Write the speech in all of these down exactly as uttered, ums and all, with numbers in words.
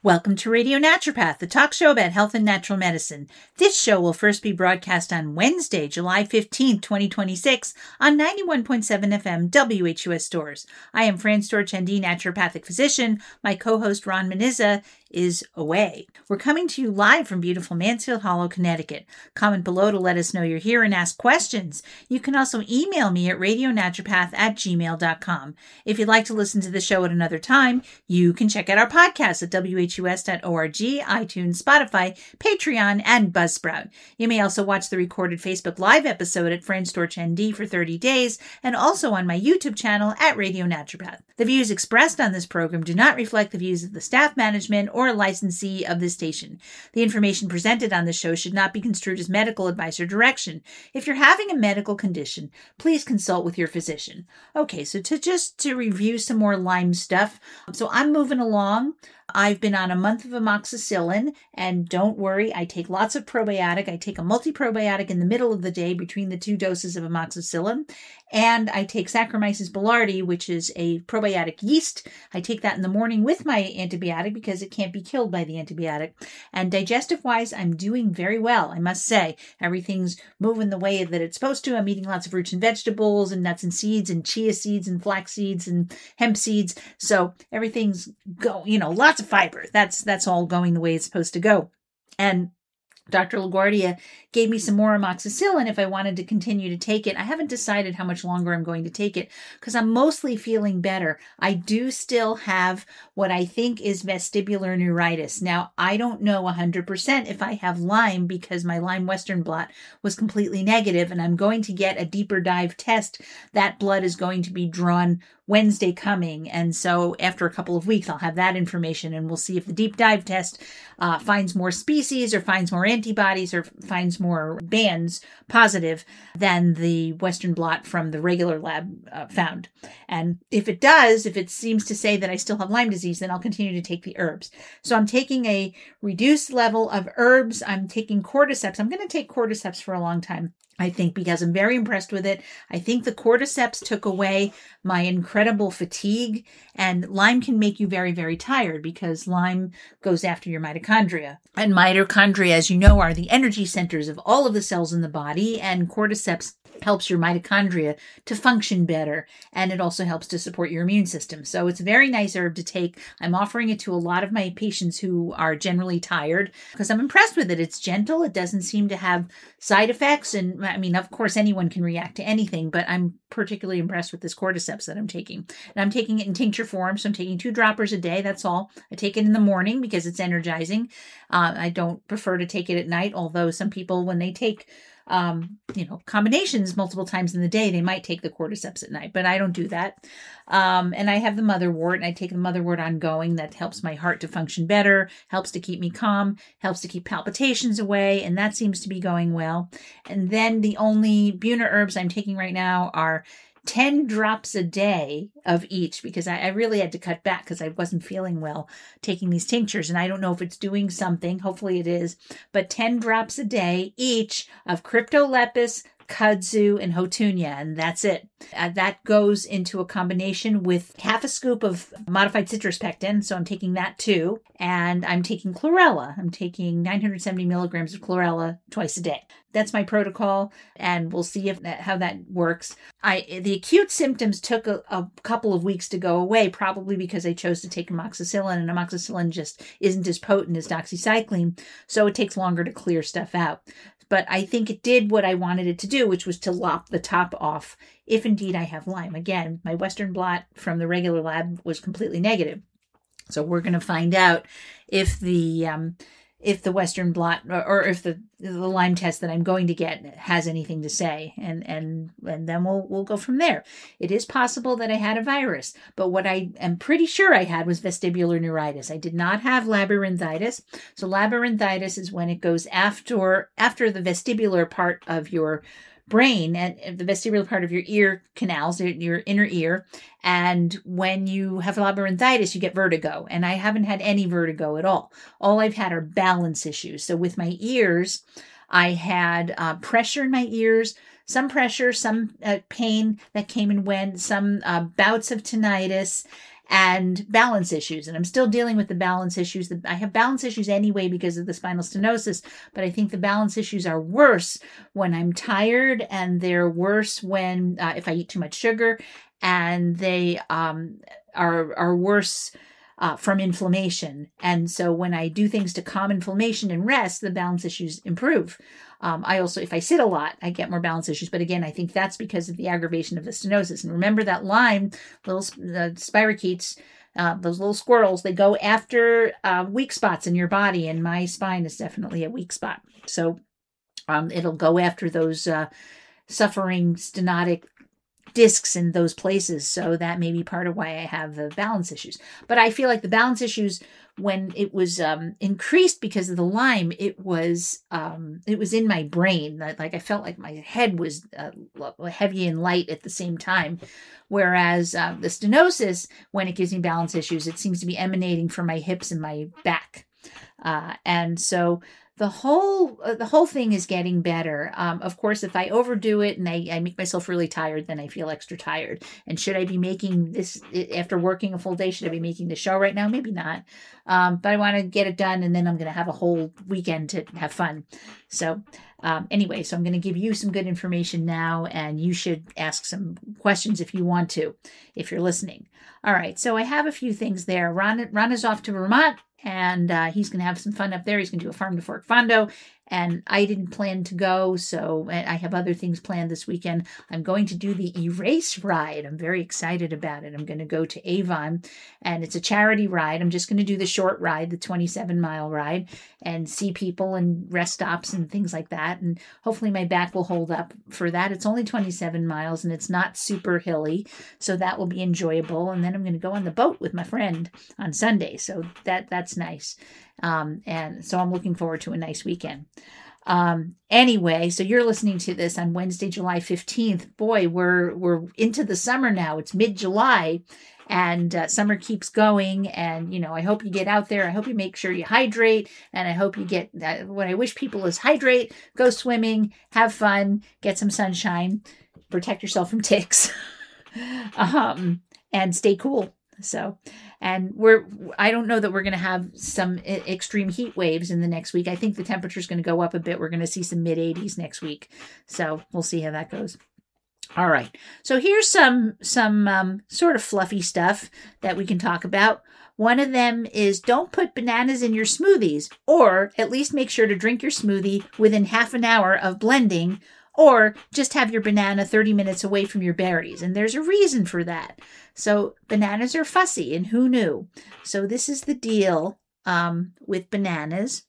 Welcome to Radio Naturopath, the talk show about health and natural medicine. This show will first be broadcast on Wednesday, July fifteenth, twenty twenty-six on ninety-one point seven F M W H U S Stores. I am Fran Storch, M D, naturopathic physician. My co-host Ron Menizza is away. We're coming to you live from beautiful Mansfield Hollow, Connecticut. Comment below to let us know you're here and ask questions. You can also email me at radionaturopath at gmail dot com. If you'd like to listen to the show at another time, you can check out our podcast at W H U S dot org, iTunes, Spotify, Patreon, and Buzzsprout. You may also watch the recorded Facebook Live episode at Fran Storch N D for thirty days, and also on my YouTube channel at Radio Naturopath. The views expressed on this program do not reflect the views of the staff, management, or or licensee of this station. The information presented on the show should not be construed as medical advice or direction. If you're having a medical condition, please consult with your physician. Okay, so to just to review some more Lyme stuff. So I'm moving along. I've been on a month of amoxicillin, and don't worry, I take lots of probiotic. I take a multi-probiotic in the middle of the day between the two doses of amoxicillin, and I take Saccharomyces boulardii, which is a probiotic yeast. I take that in the morning with my antibiotic because it can't be killed by the antibiotic. And digestive-wise, I'm doing very well, I must say. Everything's moving the way that it's supposed to. I'm eating lots of fruits and vegetables and nuts and seeds and chia seeds and flax seeds and hemp seeds. So everything's go, you know, lots of fiber. That's that's all going the way it's supposed to go. And Doctor LaGuardia gave me some more amoxicillin if I wanted to continue to take it. I haven't decided how much longer I'm going to take it because I'm mostly feeling better. I do still have what I think is vestibular neuritis. Now, I don't know one hundred percent if I have Lyme because my Lyme Western blot was completely negative, and I'm going to get a deeper dive test. That blood is going to be drawn Wednesday coming, and so after a couple of weeks, I'll have that information, and we'll see if the deep dive test uh, finds more species or finds more antibodies or finds more bands positive than the Western blot from the regular lab uh, found. And if it does, if it seems to say that I still have Lyme disease, then I'll continue to take the herbs. So I'm taking a reduced level of herbs. I'm taking cordyceps. I'm going to take cordyceps for a long time, I think, because I'm very impressed with it. I think the cordyceps took away my incredible fatigue, and Lyme can make you very, very tired because Lyme goes after your mitochondria. And mitochondria, as you know, are the energy centers of all of the cells in the body, and cordyceps helps your mitochondria to function better, and it also helps to support your immune system. So it's a very nice herb to take. I'm offering it to a lot of my patients who are generally tired because I'm impressed with it. It's gentle. It doesn't seem to have side effects. And I mean, of course, anyone can react to anything, but I'm particularly impressed with this cordyceps that I'm taking. And I'm taking it in tincture form, so I'm taking two droppers a day. That's all. I take it in the morning because it's energizing. Uh, I don't prefer to take it at night, although some people, when they take Um, you know, combinations multiple times in the day, they might take the cordyceps at night, but I don't do that. Um, and I have the motherwort, and I take the motherwort ongoing. That helps my heart to function better, helps to keep me calm, helps to keep palpitations away, and that seems to be going well. And then the only Buna herbs I'm taking right now are ten drops a day of each because I, I really had to cut back because I wasn't feeling well taking these tinctures, and I don't know if it's doing something. Hopefully it is, but ten drops a day each of Cryptolepis, kudzu, and hotunia, and that's it. Uh, that goes into a combination with half a scoop of modified citrus pectin, so I'm taking that too, and I'm taking chlorella. I'm taking nine hundred seventy milligrams of chlorella twice a day. That's my protocol, and we'll see if that, how that works. I the acute symptoms took a, a couple of weeks to go away, probably because I chose to take amoxicillin, and amoxicillin just isn't as potent as doxycycline, so it takes longer to clear stuff out. But I think it did what I wanted it to do, which was to lop the top off, if indeed I have Lyme. Again, my Western blot from the regular lab was completely negative. So we're going to find out if the um, if the Western blot or, or if the the Lyme test that I'm going to get has anything to say, and and and then we'll we'll go from there. It is possible that I had a virus, but what I am pretty sure I had was vestibular neuritis. I did not have labyrinthitis. So labyrinthitis is when it goes after after the vestibular part of your brain and the vestibular part of your ear canals, your inner ear. And when you have labyrinthitis, you get vertigo. And I haven't had any vertigo at all. All I've had are balance issues. So with my ears, I had uh, pressure in my ears, some pressure, some uh, pain that came and went, some uh, bouts of tinnitus. and balance issues. And I'm still dealing with the balance issues. I have balance issues anyway because of the spinal stenosis, but I think the balance issues are worse when I'm tired, and they're worse when uh, if I eat too much sugar, and they um, are are worse Uh, from inflammation. And so when I do things to calm inflammation and rest, the balance issues improve. Um, I also, if I sit a lot, I get more balance issues. But again, I think that's because of the aggravation of the stenosis. And remember that Lyme, little uh, spirochetes, uh, those little squirrels, they go after uh, weak spots in your body. And my spine is definitely a weak spot. So um, it'll go after those uh, suffering stenotic discs in those places. So that may be part of why I have the balance issues. But I feel like the balance issues, when it was um, increased because of the Lyme, it was um, it was in my brain. Like I felt like my head was uh, heavy and light at the same time. Whereas uh, the stenosis, when it gives me balance issues, it seems to be emanating from my hips and my back. Uh, and so the whole uh, the whole thing is getting better. Um, of course, if I overdo it and I, I make myself really tired, then I feel extra tired. And should I be making this after working a full day? Should I be making the show right now? Maybe not. Um, but I want to get it done, and then I'm going to have a whole weekend to have fun. So um, anyway, so I'm going to give you some good information now, and you should ask some questions if you want to, if you're listening. All right, so I have a few things there. Ron, Ron is off to Vermont, and uh, he's going to have some fun up there. He's going to do a Farm to Fork Fondo, and I didn't plan to go, so I have other things planned this weekend. I'm going to do the Erase ride. I'm very excited about it. I'm going to go to Avon, and it's a charity ride. I'm just going to do the short ride, the twenty-seven mile ride, and see people and rest stops and things like that. And hopefully my back will hold up for that. It's only twenty-seven miles, and it's not super hilly, so that will be enjoyable. And then I'm going to go on the boat with my friend on Sunday, so that that's nice. Um, and so I'm looking forward to a nice weekend. Um, anyway, so you're listening to this on Wednesday, July fifteenth. Boy, we're, we're into the summer now. It's mid-July, and uh, summer keeps going. And, you know, I hope you get out there. I hope you make sure you hydrate. And I hope you get, uh, what I wish people is hydrate, go swimming, have fun, get some sunshine, protect yourself from ticks, um, and stay cool. So, and we're, I don't know that we're going to have some extreme heat waves in the next week. I think the temperature is going to go up a bit. We're going to see some mid eighties next week. So we'll see how that goes. All right. So here's some, some um, sort of fluffy stuff that we can talk about. One of them is don't put bananas in your smoothies, or at least make sure to drink your smoothie within half an hour of blending, or just have your banana thirty minutes away from your berries. And there's a reason for that. So bananas are fussy, and who knew? So this is the deal um, with bananas.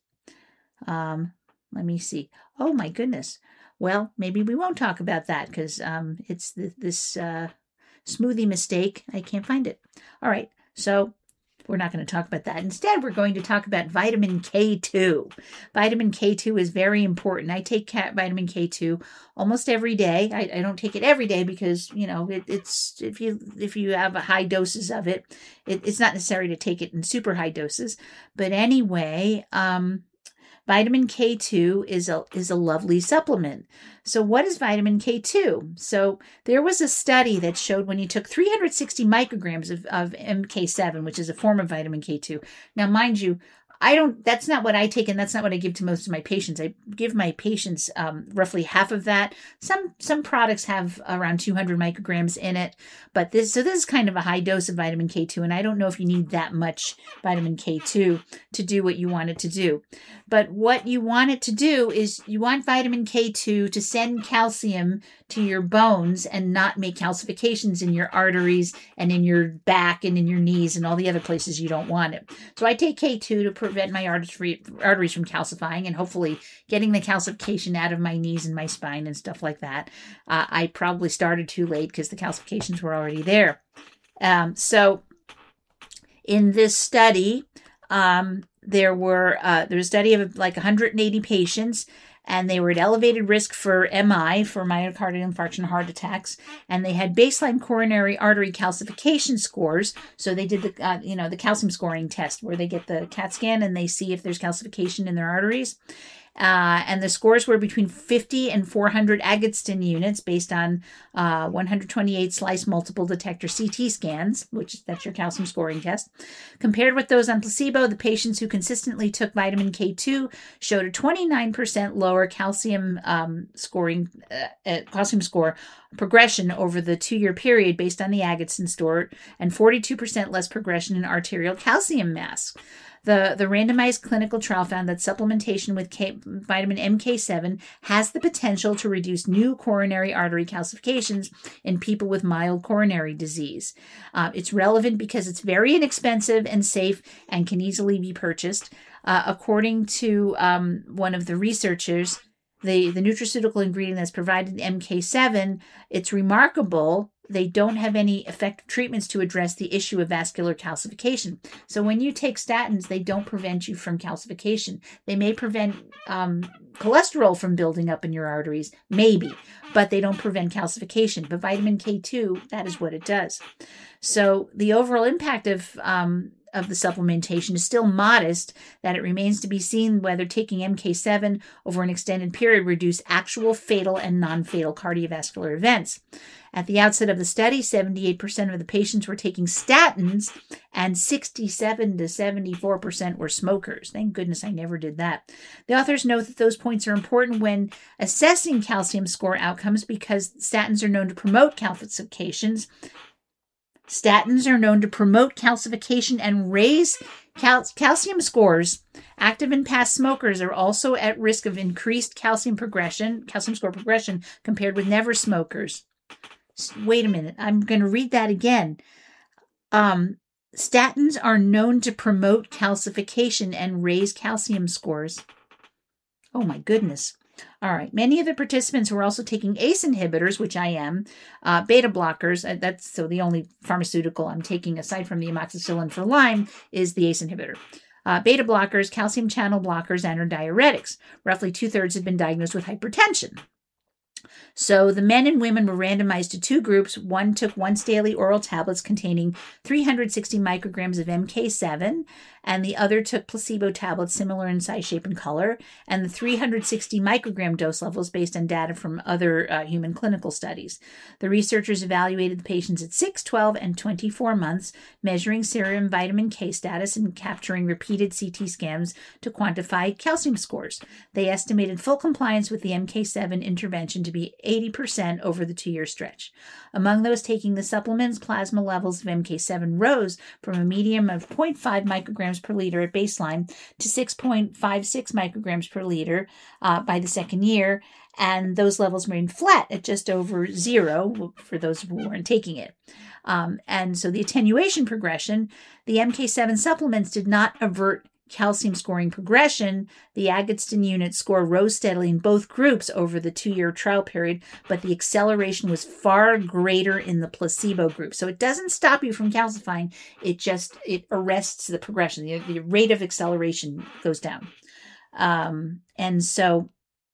Um, let me see. Oh, my goodness. Well, maybe we won't talk about that because um, it's the, this uh, smoothie mistake. I can't find it. All right. So we're not going to talk about that. Instead, we're going to talk about vitamin K two. Vitamin K two is very important. I take vitamin K two almost every day. I, I don't take it every day because, you know, it, it's if you if you have high doses of it, it, it's not necessary to take it in super high doses. But anyway, um, vitamin K two is a is a lovely supplement. So what is vitamin K two? So there was a study that showed when you took three hundred sixty micrograms of, of M K seven, which is a form of vitamin K two. Now, mind you, I don't, that's not what I take, and that's not what I give to most of my patients. I give my patients um, roughly half of that. Some some products have around two hundred micrograms in it, but this, so this is kind of a high dose of vitamin K two, and I don't know if you need that much vitamin K two to do what you want it to do. But what you want it to do is you want vitamin K two to send calcium to your bones and not make calcifications in your arteries and in your back and in your knees and all the other places you don't want it. So I take K two to prevent my arteries from calcifying and hopefully getting the calcification out of my knees and my spine and stuff like that. Uh, I probably started too late because the calcifications were already there. Um, so in this study, um, there were uh, there was a study of like one hundred eighty patients, and they were at elevated risk for M I, for myocardial infarction, heart attacks, and they had baseline coronary artery calcification scores. So they did the, uh, you know, the calcium scoring test where they get the CAT scan and they see if there's calcification in their arteries. Uh, and the scores were between fifty and four hundred Agatston units based on uh, one hundred twenty-eight slice multiple detector C T scans, which is, that's your calcium scoring test. Compared with those on placebo, the patients who consistently took vitamin K two showed a twenty-nine percent lower calcium um, scoring, uh, uh, calcium score progression over the two-year period based on the Agatston score, and forty-two percent less progression in arterial calcium mass. The, the randomized clinical trial found that supplementation with K, vitamin M K seven has the potential to reduce new coronary artery calcifications in people with mild coronary disease. Uh, it's relevant because it's very inexpensive and safe and can easily be purchased. Uh, according to um, one of the researchers, the, the nutraceutical ingredient that's provided, M K seven, it's remarkable. They don't have any effective treatments to address the issue of vascular calcification. So when you take statins, they don't prevent you from calcification. They may prevent um, cholesterol from building up in your arteries, maybe, but they don't prevent calcification. But vitamin K two, that is what it does. So the overall impact of um, of the supplementation is still modest, that it remains to be seen whether taking M K seven over an extended period reduce actual fatal and non-fatal cardiovascular events. At the outset of the study, seventy-eight percent of the patients were taking statins and sixty-seven to seventy-four percent were smokers. Thank goodness I never did that. The authors note that those points are important when assessing calcium score outcomes because statins are known to promote calcifications. Statins are known to promote calcification and raise cal- calcium scores. Active and past smokers are also at risk of increased calcium progression, calcium score progression compared with never smokers. Wait a minute. I'm going to read that again. Um, statins are known to promote calcification and raise calcium scores. Oh my goodness. All right. Many of the participants were also taking A C E inhibitors, which I am, uh, beta blockers. Uh, that's so the only pharmaceutical I'm taking aside from the amoxicillin for Lyme is the A C E inhibitor. Uh, beta blockers, calcium channel blockers, and or diuretics. Roughly two-thirds had been diagnosed with hypertension. So the men and women were randomized to two groups. One took once daily oral tablets containing three hundred sixty micrograms of M K seven, and the other took placebo tablets similar in size, shape, and color, and the three hundred sixty microgram dose levels based on data from other uh, human clinical studies. The researchers evaluated the patients at six, twelve, and twenty-four months, measuring serum vitamin K status and capturing repeated C T scans to quantify calcium scores. They estimated full compliance with the M K seven intervention to be eighty percent over the two-year stretch. Among those taking the supplements, plasma levels of M K seven rose from a median of zero point five micrograms per liter at baseline to six point five six micrograms per liter uh, by the second year, and those levels remained flat at just over zero for those who weren't taking it. Um, and so the attenuation progression, the M K seven supplements did not avert calcium scoring progression. The Agatston unit score rose steadily in both groups over the two-year trial period, but the acceleration was far greater in the placebo group. So it doesn't stop you from calcifying. It just, it arrests the progression. The, the rate of acceleration goes down. Um, and so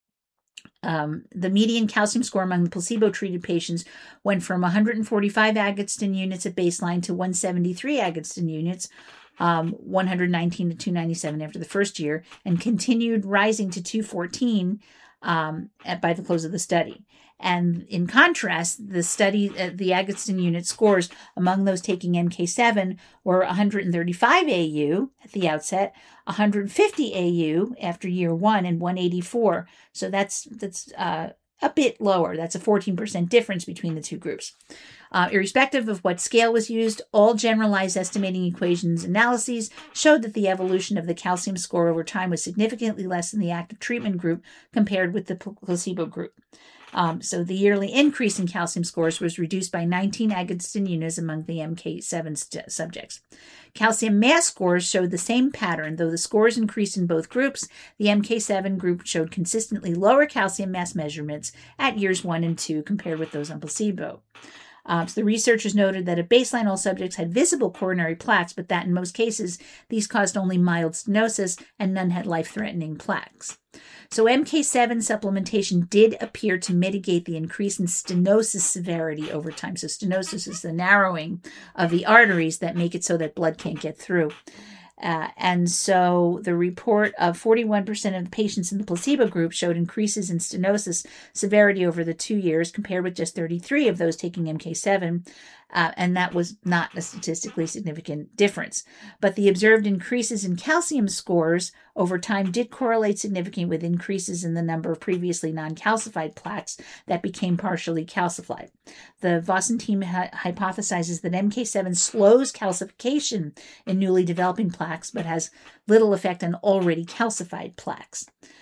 Um, the median calcium score among the placebo-treated patients went from one hundred forty-five Agatston units at baseline to one hundred seventy-three Agatston units, um, one hundred nineteen to two hundred ninety-seven after the first year, and continued rising to two hundred fourteen um, at, by the close of the study. And in contrast, the study, uh, the Agatston unit scores among those taking M K seven were one hundred thirty-five A U at the outset, one hundred fifty A U after year one, and one hundred eighty-four. So that's that's uh, a bit lower. That's a fourteen percent difference between the two groups. Uh, irrespective of what scale was used, all generalized estimating equations analyses showed that the evolution of the calcium score over time was significantly less in the active treatment group compared with the placebo group. Um, so the yearly increase in calcium scores was reduced by nineteen Agatston units among the M K seven st- subjects. Calcium mass scores showed the same pattern. Though the scores increased in both groups, the M K seven group showed consistently lower calcium mass measurements at years one and two compared with those on placebo. Uh, so the researchers noted that at baseline, all subjects had visible coronary plaques, but that in most cases, these caused only mild stenosis and none had life-threatening plaques. So M K seven supplementation did appear to mitigate the increase in stenosis severity over time. So stenosis is the narrowing of the arteries that make it so that blood can't get through. Uh, and so the report of forty-one percent of the patients in the placebo group showed increases in stenosis severity over the two years compared with just thirty-three of those taking M K seven. Uh, and that was not a statistically significant difference. But the observed increases in calcium scores over time did correlate significantly with increases in the number of previously non-calcified plaques that became partially calcified. The Vossen team ha- hypothesizes that M K seven slows calcification in newly developing plaques, but has little effect on already calcified plaques.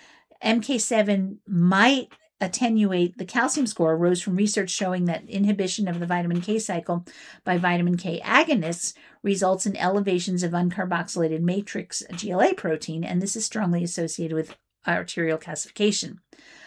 M K seven might attenuate the calcium score rose from research showing that inhibition of the vitamin K cycle by vitamin K agonists results in elevations of uncarboxylated matrix G L A protein, and this is strongly associated with arterial calcification.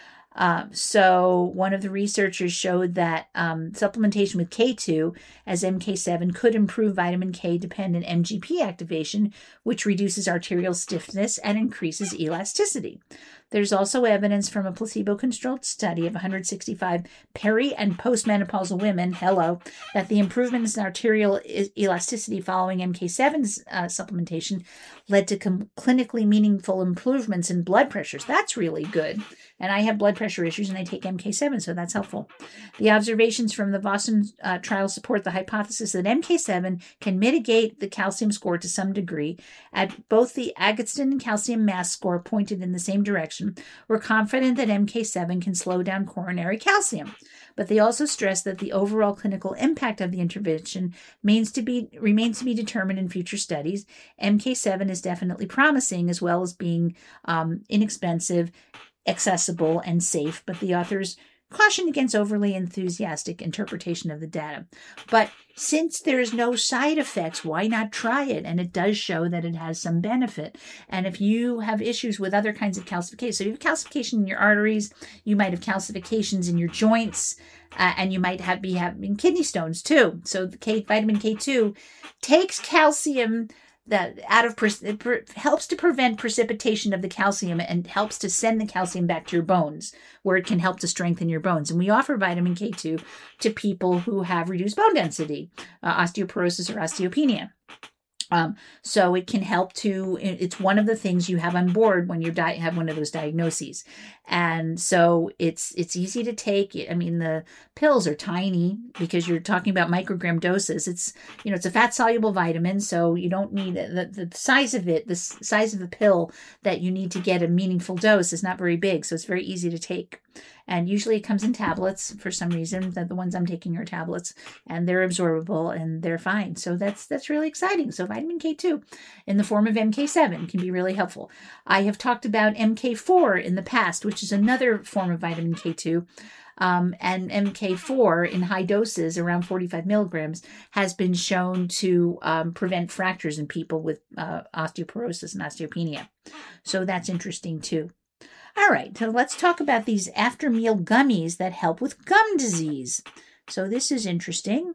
Um, so one of the researchers showed that um, supplementation with K two as M K seven could improve vitamin K-dependent M G P activation, which reduces arterial stiffness and increases elasticity. There's also evidence from a placebo-controlled study of one hundred sixty-five peri- and postmenopausal women, hello, that the improvements in arterial elasticity following M K seven's uh, supplementation led to com- clinically meaningful improvements in blood pressures. That's really good. And I have blood pressure issues and I take M K seven, so that's helpful. The observations from the Vossen uh, trial support the hypothesis that M K seven can mitigate the calcium score to some degree. At both the Agatston and calcium mass score pointed in the same direction. We're confident that M K seven can slow down coronary calcium, but they also stress that the overall clinical impact of the intervention remains to be, remains to be determined in future studies. M K seven is definitely promising as well as being um, inexpensive, accessible, and safe, but the authors caution against overly enthusiastic interpretation of the data. But since there's no side effects, why not try it? And it does show that it has some benefit. And if you have issues with other kinds of calcification, so you have calcification in your arteries, you might have calcifications in your joints, uh, and you might have be having kidney stones too. So the K, vitamin K two takes calcium that out of it per, helps to prevent precipitation of the calcium and helps to send the calcium back to your bones, where it can help to strengthen your bones. And we offer vitamin K two to people who have reduced bone density, uh, osteoporosis or osteopenia. Um, so it can help to, it's one of the things you have on board when you di- have one of those diagnoses. And so it's, it's easy to take. I mean, the pills are tiny because you're talking about microgram doses. It's, you know, it's a fat soluble vitamin. So you don't need the, the size of it, the size of the pill that you need to get a meaningful dose is not very big. So it's very easy to take. And usually it comes in tablets for some reason. The, the ones I'm taking are tablets, and they're absorbable and they're fine. So that's that's really exciting. So vitamin K two in the form of M K seven can be really helpful. I have talked about M K four in the past, which is another form of vitamin K two. Um, and M K four in high doses, around forty-five milligrams, has been shown to um, prevent fractures in people with uh, osteoporosis and osteopenia. So that's interesting too. All right, so let's talk about these after-meal gummies that help with gum disease. So this is interesting.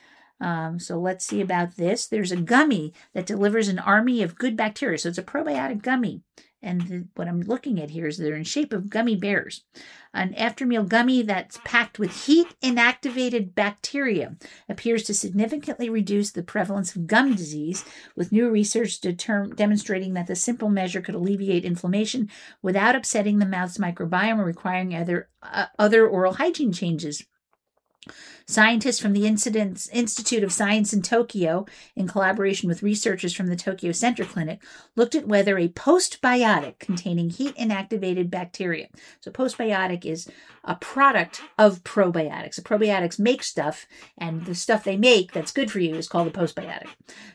Um, so let's see about this. There's a gummy that delivers an army of good bacteria. So it's a probiotic gummy. And the, what I'm looking at here is they're in shape of gummy bears. An after-meal gummy that's packed with heat-inactivated bacteria appears to significantly reduce the prevalence of gum disease, with new research determ- demonstrating that the simple measure could alleviate inflammation without upsetting the mouth's microbiome or requiring other, uh, other oral hygiene changes. Scientists from the Institute of Science in Tokyo, in collaboration with researchers from the Tokyo Center Clinic, looked at whether a postbiotic containing heat-inactivated bacteria. So postbiotic is a product of probiotics. The probiotics make stuff, and the stuff they make that's good for you is called a postbiotic.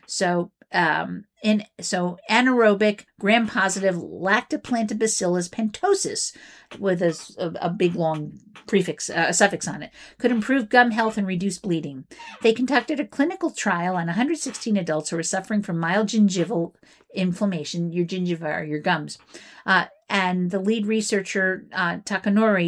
So Um, in so anaerobic gram-positive Lactoplantibacillus pentosus, with a, a, a big long prefix, uh, a suffix on it, could improve gum health and reduce bleeding. They conducted a clinical trial on one hundred sixteen adults who were suffering from mild gingival inflammation, your gingiva or your gums. Uh, and the lead researcher, uh, Takanori,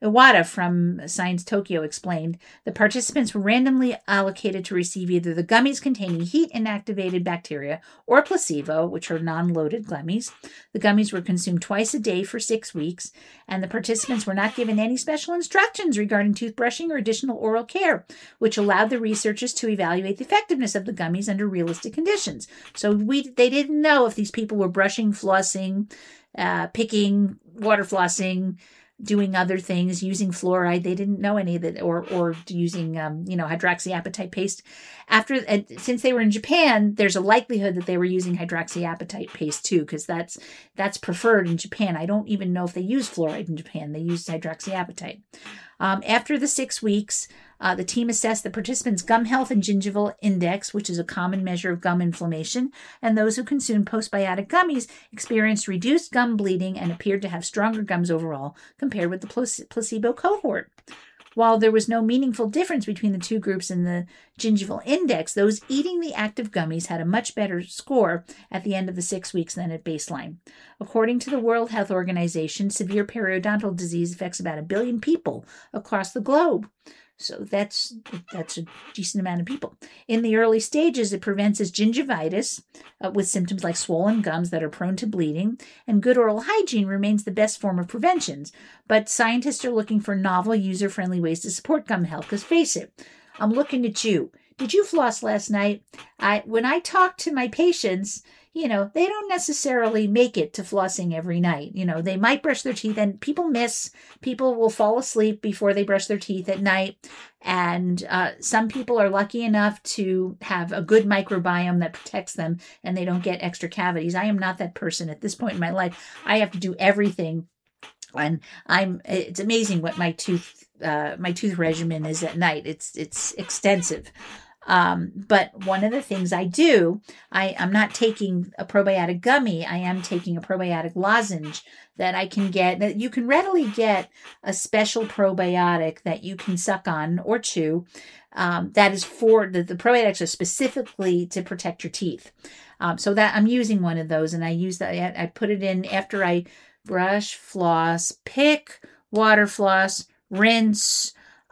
Iwata from Science Tokyo explained, the participants were randomly allocated to receive either the gummies containing heat-inactivated bacteria or placebo, which are non-loaded gummies. The gummies were consumed twice a day for six weeks, and the participants were not given any special instructions regarding toothbrushing or additional oral care, which allowed the researchers to evaluate the effectiveness of the gummies under realistic conditions. So we they didn't know if these people were brushing, flossing, uh, picking, water flossing, doing other things, using fluoride. They didn't know any of that, or or using um, you know hydroxyapatite paste. After uh, since they were in Japan, there's a likelihood that they were using hydroxyapatite paste too, because that's that's preferred in Japan. I don't even know if they use fluoride in Japan. They use hydroxyapatite. Um, after the six weeks, uh, the team assessed the participants' gum health and gingival index, which is a common measure of gum inflammation, and those who consumed postbiotic gummies experienced reduced gum bleeding and appeared to have stronger gums overall compared with the placebo cohort. While there was no meaningful difference between the two groups in the gingival index, those eating the active gummies had a much better score at the end of the six weeks than at baseline. According to the World Health Organization, severe periodontal disease affects about a billion people across the globe. So that's that's a decent amount of people. In the early stages, it prevents gingivitis uh, with symptoms like swollen gums that are prone to bleeding, and good oral hygiene remains the best form of prevention. But scientists are looking for novel, user-friendly ways to support gum health, because face it, I'm looking at you. Did you floss last night? I when I talk to my patients, you know, they don't necessarily make it to flossing every night. You know, they might brush their teeth, and people miss. People will fall asleep before they brush their teeth at night. And uh, some people are lucky enough to have a good microbiome that protects them and they don't get extra cavities. I am not that person at this point in my life. I have to do everything. And I'm, it's amazing what my tooth, uh, my tooth regimen is at night. It's, it's extensive. Um, but one of the things I do, I, I'm not taking a probiotic gummy. I am taking a probiotic lozenge that I can get, that you can readily get a special probiotic that you can suck on or chew. Um, that is for the, the probiotics are specifically to protect your teeth. Um, so that I'm using one of those, and I use that. I, I put it in after I brush, floss, pick, water floss, rinse,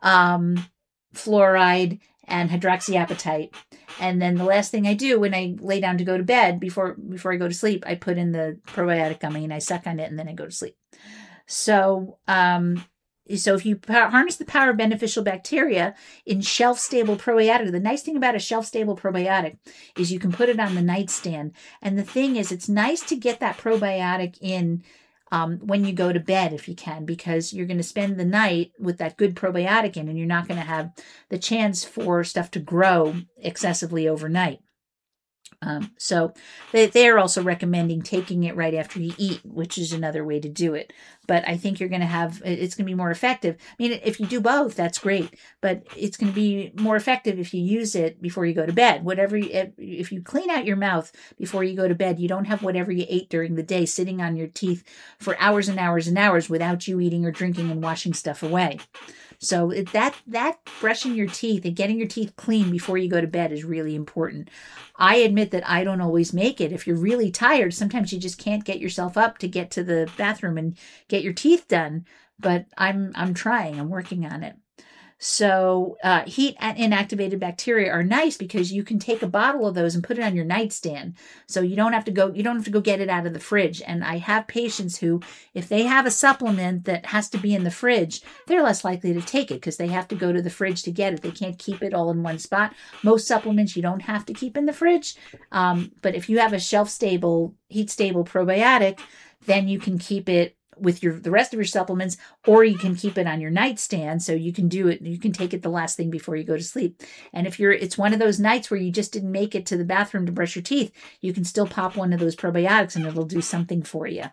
um, fluoride, and hydroxyapatite. And then the last thing I do when I lay down to go to bed, before before I go to sleep, I put in the probiotic gummy and I suck on it, and then I go to sleep. So, um, so if you harness the power of beneficial bacteria in shelf-stable probiotic, the nice thing about a shelf-stable probiotic is you can put it on the nightstand. And the thing is, it's nice to get that probiotic in Um, when you go to bed, if you can, because you're going to spend the night with that good probiotic in, and you're not going to have the chance for stuff to grow excessively overnight. Um, so they, they're also recommending taking it right after you eat, which is another way to do it. But I think you're going to have, it's going to be more effective. I mean, if you do both, that's great, but it's going to be more effective if you use it before you go to bed. Whatever, you, if you clean out your mouth before you go to bed, you don't have whatever you ate during the day sitting on your teeth for hours and hours and hours without you eating or drinking and washing stuff away. So it, that that brushing your teeth and getting your teeth clean before you go to bed is really important. I admit that I don't always make it. If you're really tired, sometimes you just can't get yourself up to get to the bathroom and get your teeth done. But I'm I'm trying. I'm working on it. So uh, heat and inactivated bacteria are nice because you can take a bottle of those and put it on your nightstand. So you don't have to go, you don't have to go get it out of the fridge. And I have patients who, if they have a supplement that has to be in the fridge, they're less likely to take it because they have to go to the fridge to get it. They can't keep it all in one spot. Most supplements you don't have to keep in the fridge. Um, but if you have a shelf-stable, heat-stable probiotic, then you can keep it with your the rest of your supplements, or you can keep it on your nightstand, so you can do it, you can take it the last thing before you go to sleep. And if you're it's one of those nights where you just didn't make it to the bathroom to brush your teeth, you can still pop one of those probiotics and it'll do something for you.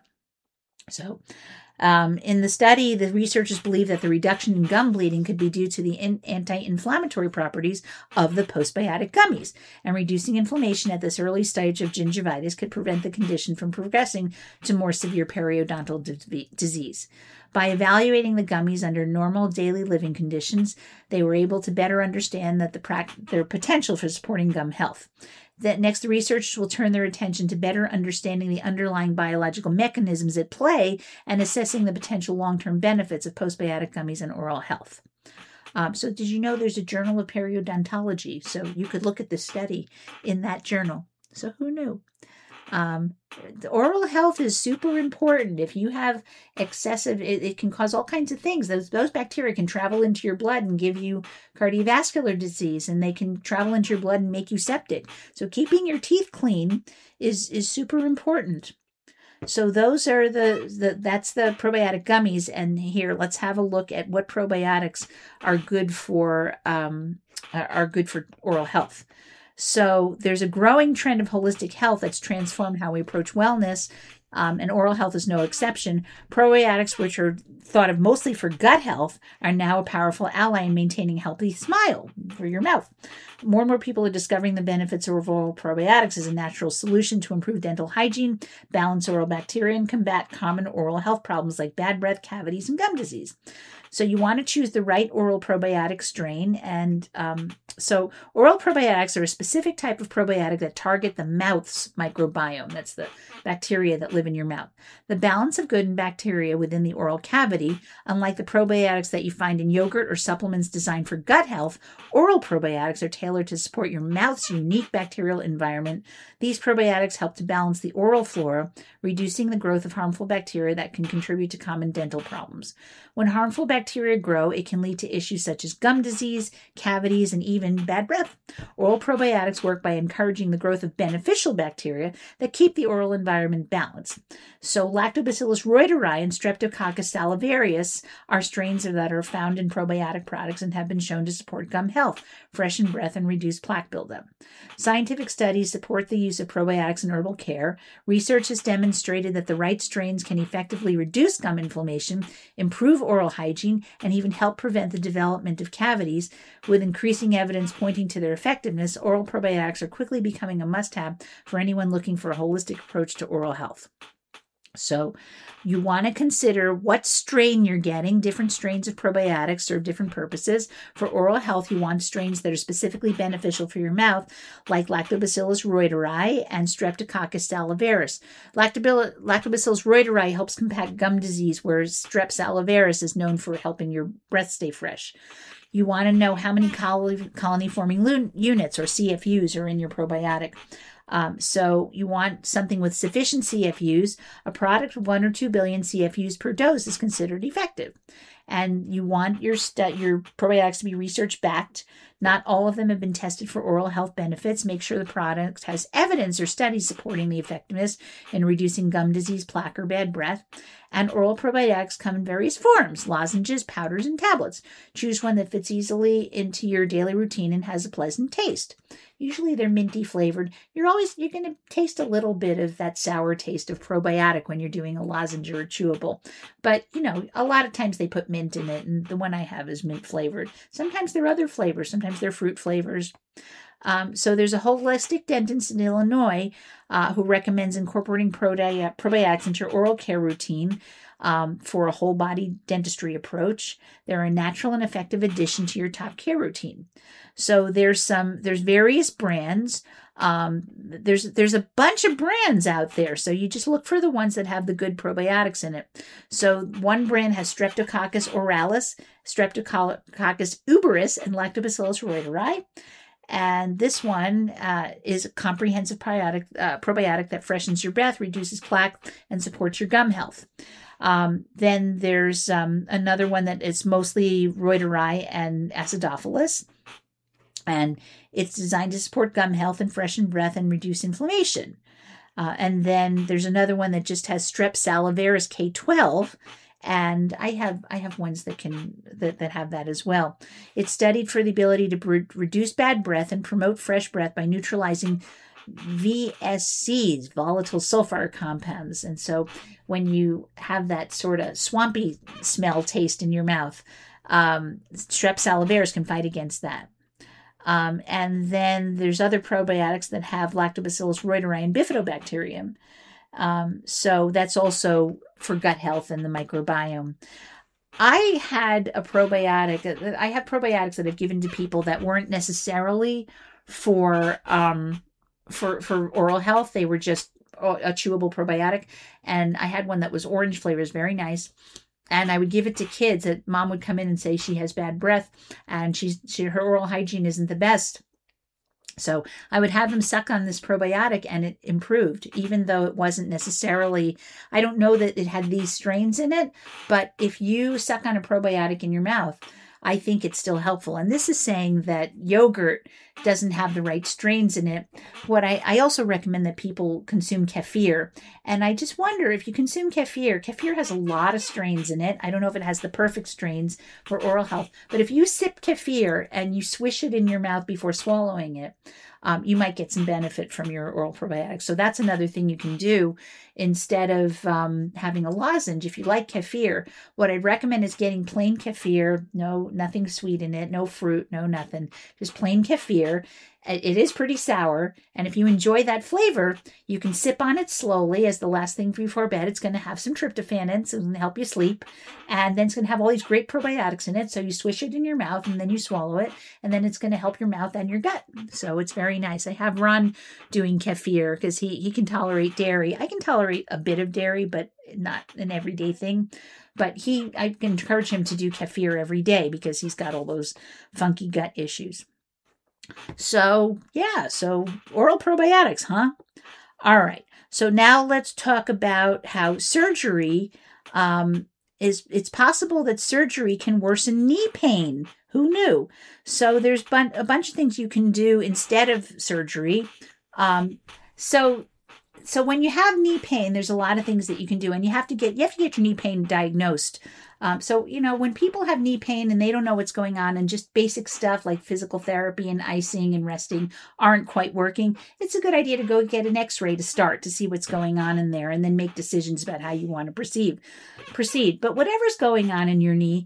So um, in the study, the researchers believe that the reduction in gum bleeding could be due to the in- anti-inflammatory properties of the postbiotic gummies, and reducing inflammation at this early stage of gingivitis could prevent the condition from progressing to more severe periodontal d- disease. By evaluating the gummies under normal daily living conditions, they were able to better understand that the pra- their potential for supporting gum health. That next, the researchers will turn their attention to better understanding the underlying biological mechanisms at play and assessing the potential long-term benefits of postbiotic gummies and oral health. Um, so did you know there's a Journal of Periodontology? So you could look at the study in that journal. So who knew? Um, the oral health is super important. If you have excessive, it, it can cause all kinds of things. Those, those bacteria can travel into your blood and give you cardiovascular disease, and they can travel into your blood and make you septic. So keeping your teeth clean is, is super important. So those are the, the, that's the probiotic gummies. And here, let's have a look at what probiotics are good for, um, are good for oral health. So there's a growing trend of holistic health that's transformed how we approach wellness, um, and oral health is no exception. Probiotics, which are thought of mostly for gut health, are now a powerful ally in maintaining a healthy smile for your mouth. More and more people are discovering the benefits of oral probiotics as a natural solution to improve dental hygiene, balance oral bacteria, and combat common oral health problems like bad breath, cavities, and gum disease. So you want to choose the right oral probiotic strain. And um, so oral probiotics are a specific type of probiotic that target the mouth's microbiome. That's the bacteria that live in your mouth. The balance of good and bacteria within the oral cavity, unlike the probiotics that you find in yogurt or supplements designed for gut health, oral probiotics are tailored to support your mouth's unique bacterial environment. These probiotics help to balance the oral flora, reducing the growth of harmful bacteria that can contribute to common dental problems. When harmful bacteria grow, it can lead to issues such as gum disease, cavities, and even bad breath. Oral probiotics work by encouraging the growth of beneficial bacteria that keep the oral environment balanced. So Lactobacillus reuteri and Streptococcus salivarius are strains that are found in probiotic products and have been shown to support gum health, freshen breath, and reduce plaque buildup. Scientific studies support the use of probiotics in herbal care. Research has demonstrated that the right strains can effectively reduce gum inflammation, improve oral hygiene, and even help prevent the development of cavities. With increasing evidence pointing to their effectiveness, oral probiotics are quickly becoming a must-have for anyone looking for a holistic approach to oral health. So you want to consider what strain you're getting. Different strains of probiotics serve different purposes. For oral health, you want strains that are specifically beneficial for your mouth, like Lactobacillus reuteri and Streptococcus salivarius. Lactobil- Lactobacillus reuteri helps combat gum disease, whereas Strep salivarius is known for helping your breath stay fresh. You want to know how many colony-forming units, or C F Us, are in your probiotic. Um, so you want something with sufficient C F Us. A product with one or two billion C F Us per dose is considered effective. And you want your stu- your probiotics to be research-backed. Not all of them have been tested for oral health benefits. Make sure the product has evidence or studies supporting the effectiveness in reducing gum disease, plaque, or bad breath. And oral probiotics come in various forms: lozenges, powders, and tablets. Choose one that fits easily into your daily routine and has a pleasant taste. Usually they're minty flavored. You're always, you're going to taste a little bit of that sour taste of probiotic when you're doing a lozenge or a chewable. But, you know, a lot of times they put mint in it, and the one I have is mint flavored. Sometimes they're other flavors. Sometimes they're fruit flavors. Um, so there's a holistic dentist in Illinois uh, who recommends incorporating probi- probiotics into your oral care routine um, for a whole body dentistry approach. They're a natural and effective addition to your top care routine. So there's some, there's various brands. Um, there's, there's a bunch of brands out there. So you just look for the ones that have the good probiotics in it. So one brand has Streptococcus oralis, Streptococcus uberis, and Lactobacillus reuteri. And this one uh, is a comprehensive probiotic, uh, probiotic that freshens your breath, reduces plaque, and supports your gum health. Um, then there's um, another one that is mostly reuteri and acidophilus. And it's designed to support gum health and freshen breath and reduce inflammation. Uh, and then there's another one that just has Strep salivarius K twelve. And I have I have ones that can that, that have that as well. It's studied for the ability to br- reduce bad breath and promote fresh breath by neutralizing V S Cs, volatile sulfur compounds. And so when you have that sort of swampy smell taste in your mouth, um, Strep salivarius can fight against that. Um, and then there's other probiotics that have Lactobacillus reuteri and Bifidobacterium. Um, so that's also for gut health and the microbiome. I had a probiotic, I have probiotics that I've given to people that weren't necessarily for, um, for, for oral health. They were just a chewable probiotic. And I had one that was orange flavor, is very nice. And I would give it to kids. That mom would come in and say she has bad breath and she's she, her oral hygiene isn't the best. So I would have them suck on this probiotic and it improved, even though it wasn't necessarily, I don't know that it had these strains in it, but if you suck on a probiotic in your mouth, I think it's still helpful. And this is saying that yogurt doesn't have the right strains in it. What I, I also recommend that people consume kefir. And I just wonder if you consume kefir, kefir has a lot of strains in it. I don't know if it has the perfect strains for oral health, but if you sip kefir and you swish it in your mouth before swallowing it, um, you might get some benefit from your oral probiotics. So that's another thing you can do instead of um, having a lozenge. If you like kefir, what I'd recommend is getting plain kefir, no, nothing sweet in it, no fruit, no nothing, just plain kefir. It is pretty sour, and if you enjoy that flavor, you can sip on it slowly as the last thing before bed. It's going to have some tryptophan in it, so it's going to help you sleep, and then it's going to have all these great probiotics in it, so you swish it in your mouth, and then you swallow it, and then it's going to help your mouth and your gut, so it's very nice. I have Ron doing kefir, because he, he can tolerate dairy. I can tolerate a bit of dairy, but not an everyday thing. But he, I can encourage him to do kefir every day, because he's got all those funky gut issues. So, yeah, so oral probiotics, huh? All right. So now let's talk about how surgery um, is, it's possible that surgery can worsen knee pain. Who knew? So there's bun- a bunch of things you can do instead of surgery. Um, so So when you have knee pain, there's a lot of things that you can do, and you have to get you have to get your knee pain diagnosed. Um, so, you know, when people have knee pain and they don't know what's going on, and just basic stuff like physical therapy and icing and resting aren't quite working, it's a good idea to go get an x-ray to start to see what's going on in there, and then make decisions about how you want to proceed. Proceed. But whatever's going on in your knee,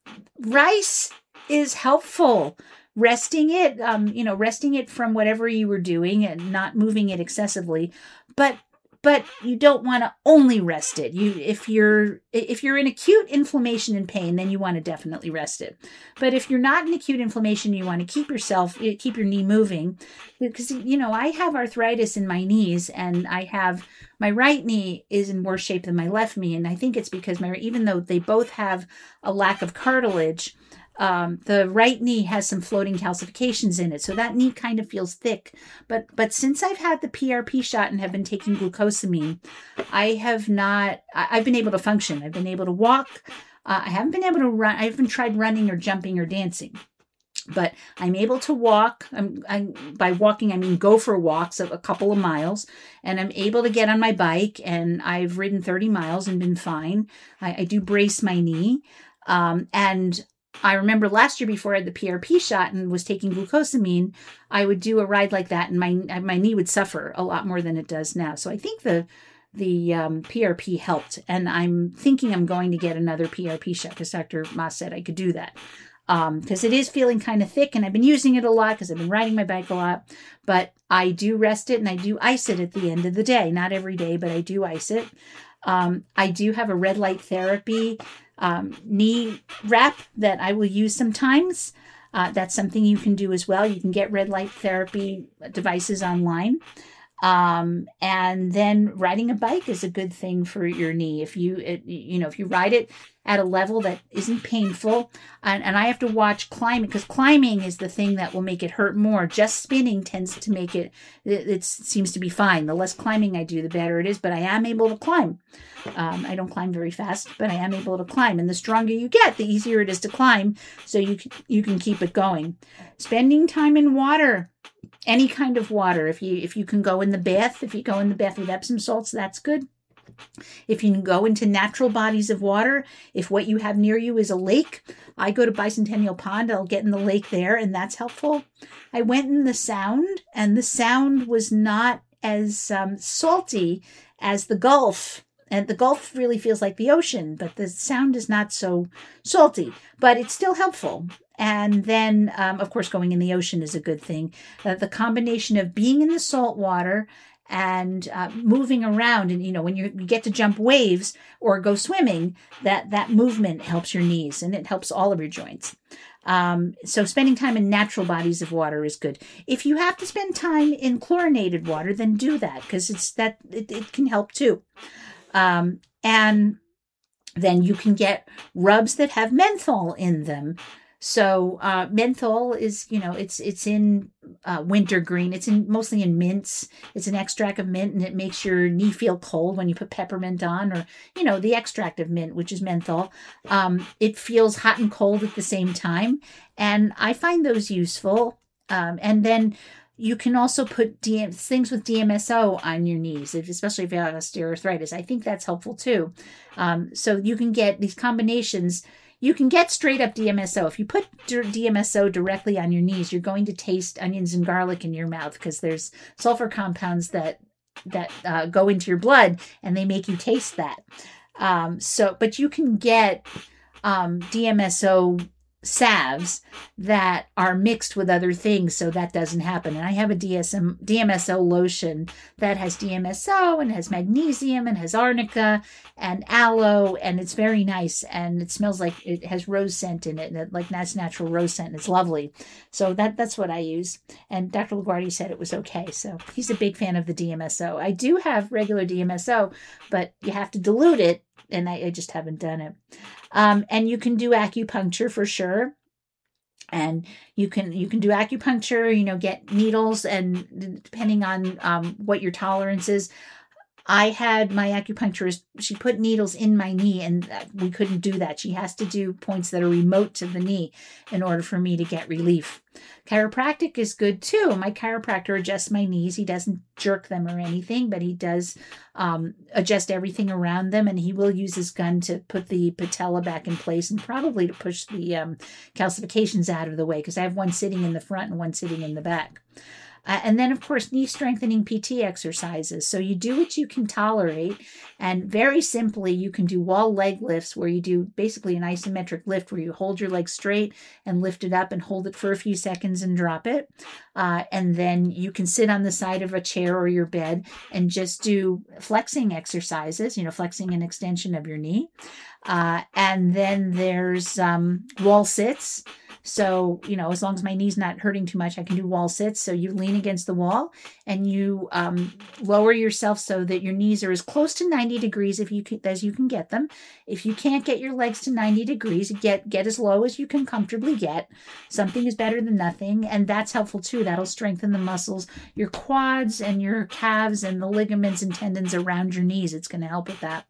rice is helpful. Resting it, um, you know, resting it from whatever you were doing and not moving it excessively, but but you don't want to only rest it. You, if you're if you're in acute inflammation and pain, then you want to definitely rest it. But if you're not in acute inflammation, you want to keep yourself keep your knee moving, because you know I have arthritis in my knees, and I have my right knee is in worse shape than my left knee, and I think it's because my even though they both have a lack of cartilage. Um, the right knee has some floating calcifications in it, so that knee kind of feels thick. But but since I've had the P R P shot and have been taking glucosamine, I have not. I, I've been able to function. I've been able to walk. Uh, I haven't been able to run. I haven't tried running or jumping or dancing, but I'm able to walk. I'm, I'm by walking I mean go for walks of a couple of miles, and I'm able to get on my bike. And I've ridden thirty miles and been fine. I, I do brace my knee, um, and I remember last year before I had the P R P shot and was taking glucosamine, I would do a ride like that and my my knee would suffer a lot more than it does now. So I think the the um, P R P helped, and I'm thinking I'm going to get another P R P shot because Doctor Moss said I could do that. Because um, it is feeling kind of thick, and I've been using it a lot because I've been riding my bike a lot. But I do rest it and I do ice it at the end of the day. Not every day, but I do ice it. Um, I do have a red light therapy um, knee wrap that I will use sometimes. Uh, that's something you can do as well. You can get red light therapy devices online. Um, and then riding a bike is a good thing for your knee. If you, it, you know, if you ride it at a level that isn't painful, and, and I have to watch climbing, because climbing is the thing that will make it hurt more. Just spinning tends to make it, it, it seems to be fine. The less climbing I do, the better it is, but I am able to climb. Um, I don't climb very fast, but I am able to climb. And the stronger you get, the easier it is to climb. So you can, you can keep it going. Spending time in water. Any kind of water. If you if you can go in the bath, if you go in the bath with Epsom salts, that's good. If you can go into natural bodies of water, if what you have near you is a lake, I go to Bicentennial Pond, I'll get in the lake there, and that's helpful. I went in the Sound, and the Sound was not as um, salty as the Gulf. And the Gulf really feels like the ocean, but the Sound is not so salty, but it's still helpful. And then, um, of course, going in the ocean is a good thing. Uh, the combination of being in the salt water and uh, moving around, and, you know, when you, you get to jump waves or go swimming, that, that movement helps your knees and it helps all of your joints. Um, so spending time in natural bodies of water is good. If you have to spend time in chlorinated water, then do that, because it's that it, it can help too. Um, and then you can get rubs that have menthol in them. So uh, menthol is, you know, it's it's in uh, wintergreen. It's in mostly in mints. It's an extract of mint, and it makes your knee feel cold when you put peppermint on, or, you know, the extract of mint, which is menthol. Um, it feels hot and cold at the same time, and I find those useful. Um, and then you can also put D M, things with D M S O on your knees, if, especially if you have osteoarthritis. I think that's helpful too. Um, so you can get these combinations. You can get straight up D M S O. If you put D M S O directly on your knees, you're going to taste onions and garlic in your mouth, because there's sulfur compounds that that uh, go into your blood, and they make you taste that. Um, so, but you can get um, D M S O salves that are mixed with other things, so that doesn't happen. And I have a D S M, D M S O lotion that has D M S O and has magnesium and has arnica and aloe, and it's very nice, and it smells like it has rose scent in it, and it, like that's natural rose scent, and it's lovely. So that that's what I use. And Doctor LaGuardia said it was okay, so he's a big fan of the D M S O. I do have regular D M S O, but you have to dilute it, and I, I just haven't done it. Um, and you can do acupuncture for sure. And you can you can do acupuncture, you know, get needles, and depending on um, what your tolerance is. I had my acupuncturist, she put needles in my knee, and we couldn't do that. She has to do points that are remote to the knee in order for me to get relief. Chiropractic is good too. My chiropractor adjusts my knees. He doesn't jerk them or anything, but he does um, adjust everything around them, and he will use his gun to put the patella back in place, and probably to push the um, calcifications out of the way, because I have one sitting in the front and one sitting in the back. Uh, and then, of course, knee strengthening P T exercises. So you do what you can tolerate. And very simply, you can do wall leg lifts, where you do basically an isometric lift, where you hold your leg straight and lift it up and hold it for a few seconds and drop it. Uh, and then you can sit on the side of a chair or your bed and just do flexing exercises, you know, flexing and extension of your knee. Uh, and then there's um, wall sits. So, you know, as long as my knee's not hurting too much, I can do wall sits. So you lean against the wall, and you um, lower yourself so that your knees are as close to ninety degrees if you can, as you can get them. If you can't get your legs to ninety degrees, get, get as low as you can comfortably get. Something is better than nothing. And that's helpful too. That'll strengthen the muscles, your quads and your calves and the ligaments and tendons around your knees. It's going to help with that.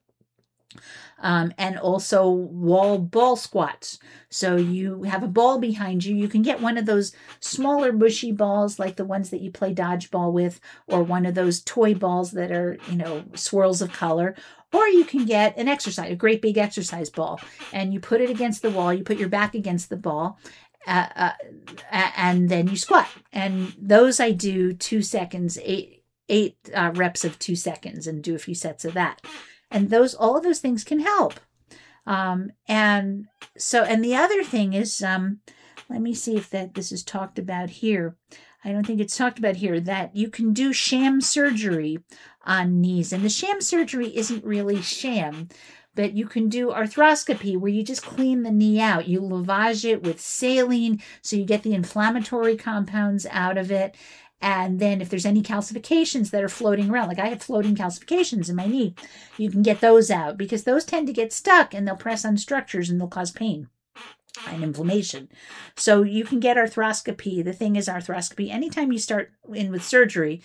Um, and also wall ball squats. So you have a ball behind you. You can get one of those smaller bushy balls, like the ones that you play dodgeball with, or one of those toy balls that are, you know, swirls of color. Or you can get an exercise, a great big exercise ball, and you put it against the wall. You put your back against the ball, uh, uh, and then you squat. And those I do two seconds, eight, eight uh, reps of two seconds, and do a few sets of that. And those, all of those things can help. Um, and so, and the other thing is, um, let me see if that this is talked about here. I don't think it's talked about here, that you can do sham surgery on knees. And the sham surgery isn't really sham, but you can do arthroscopy, where you just clean the knee out. You lavage it with saline, so you get the inflammatory compounds out of it. And then if there's any calcifications that are floating around, like I have floating calcifications in my knee, you can get those out, because those tend to get stuck and they'll press on structures and they'll cause pain and inflammation. So you can get arthroscopy. The thing is, arthroscopy, anytime you start in with surgery,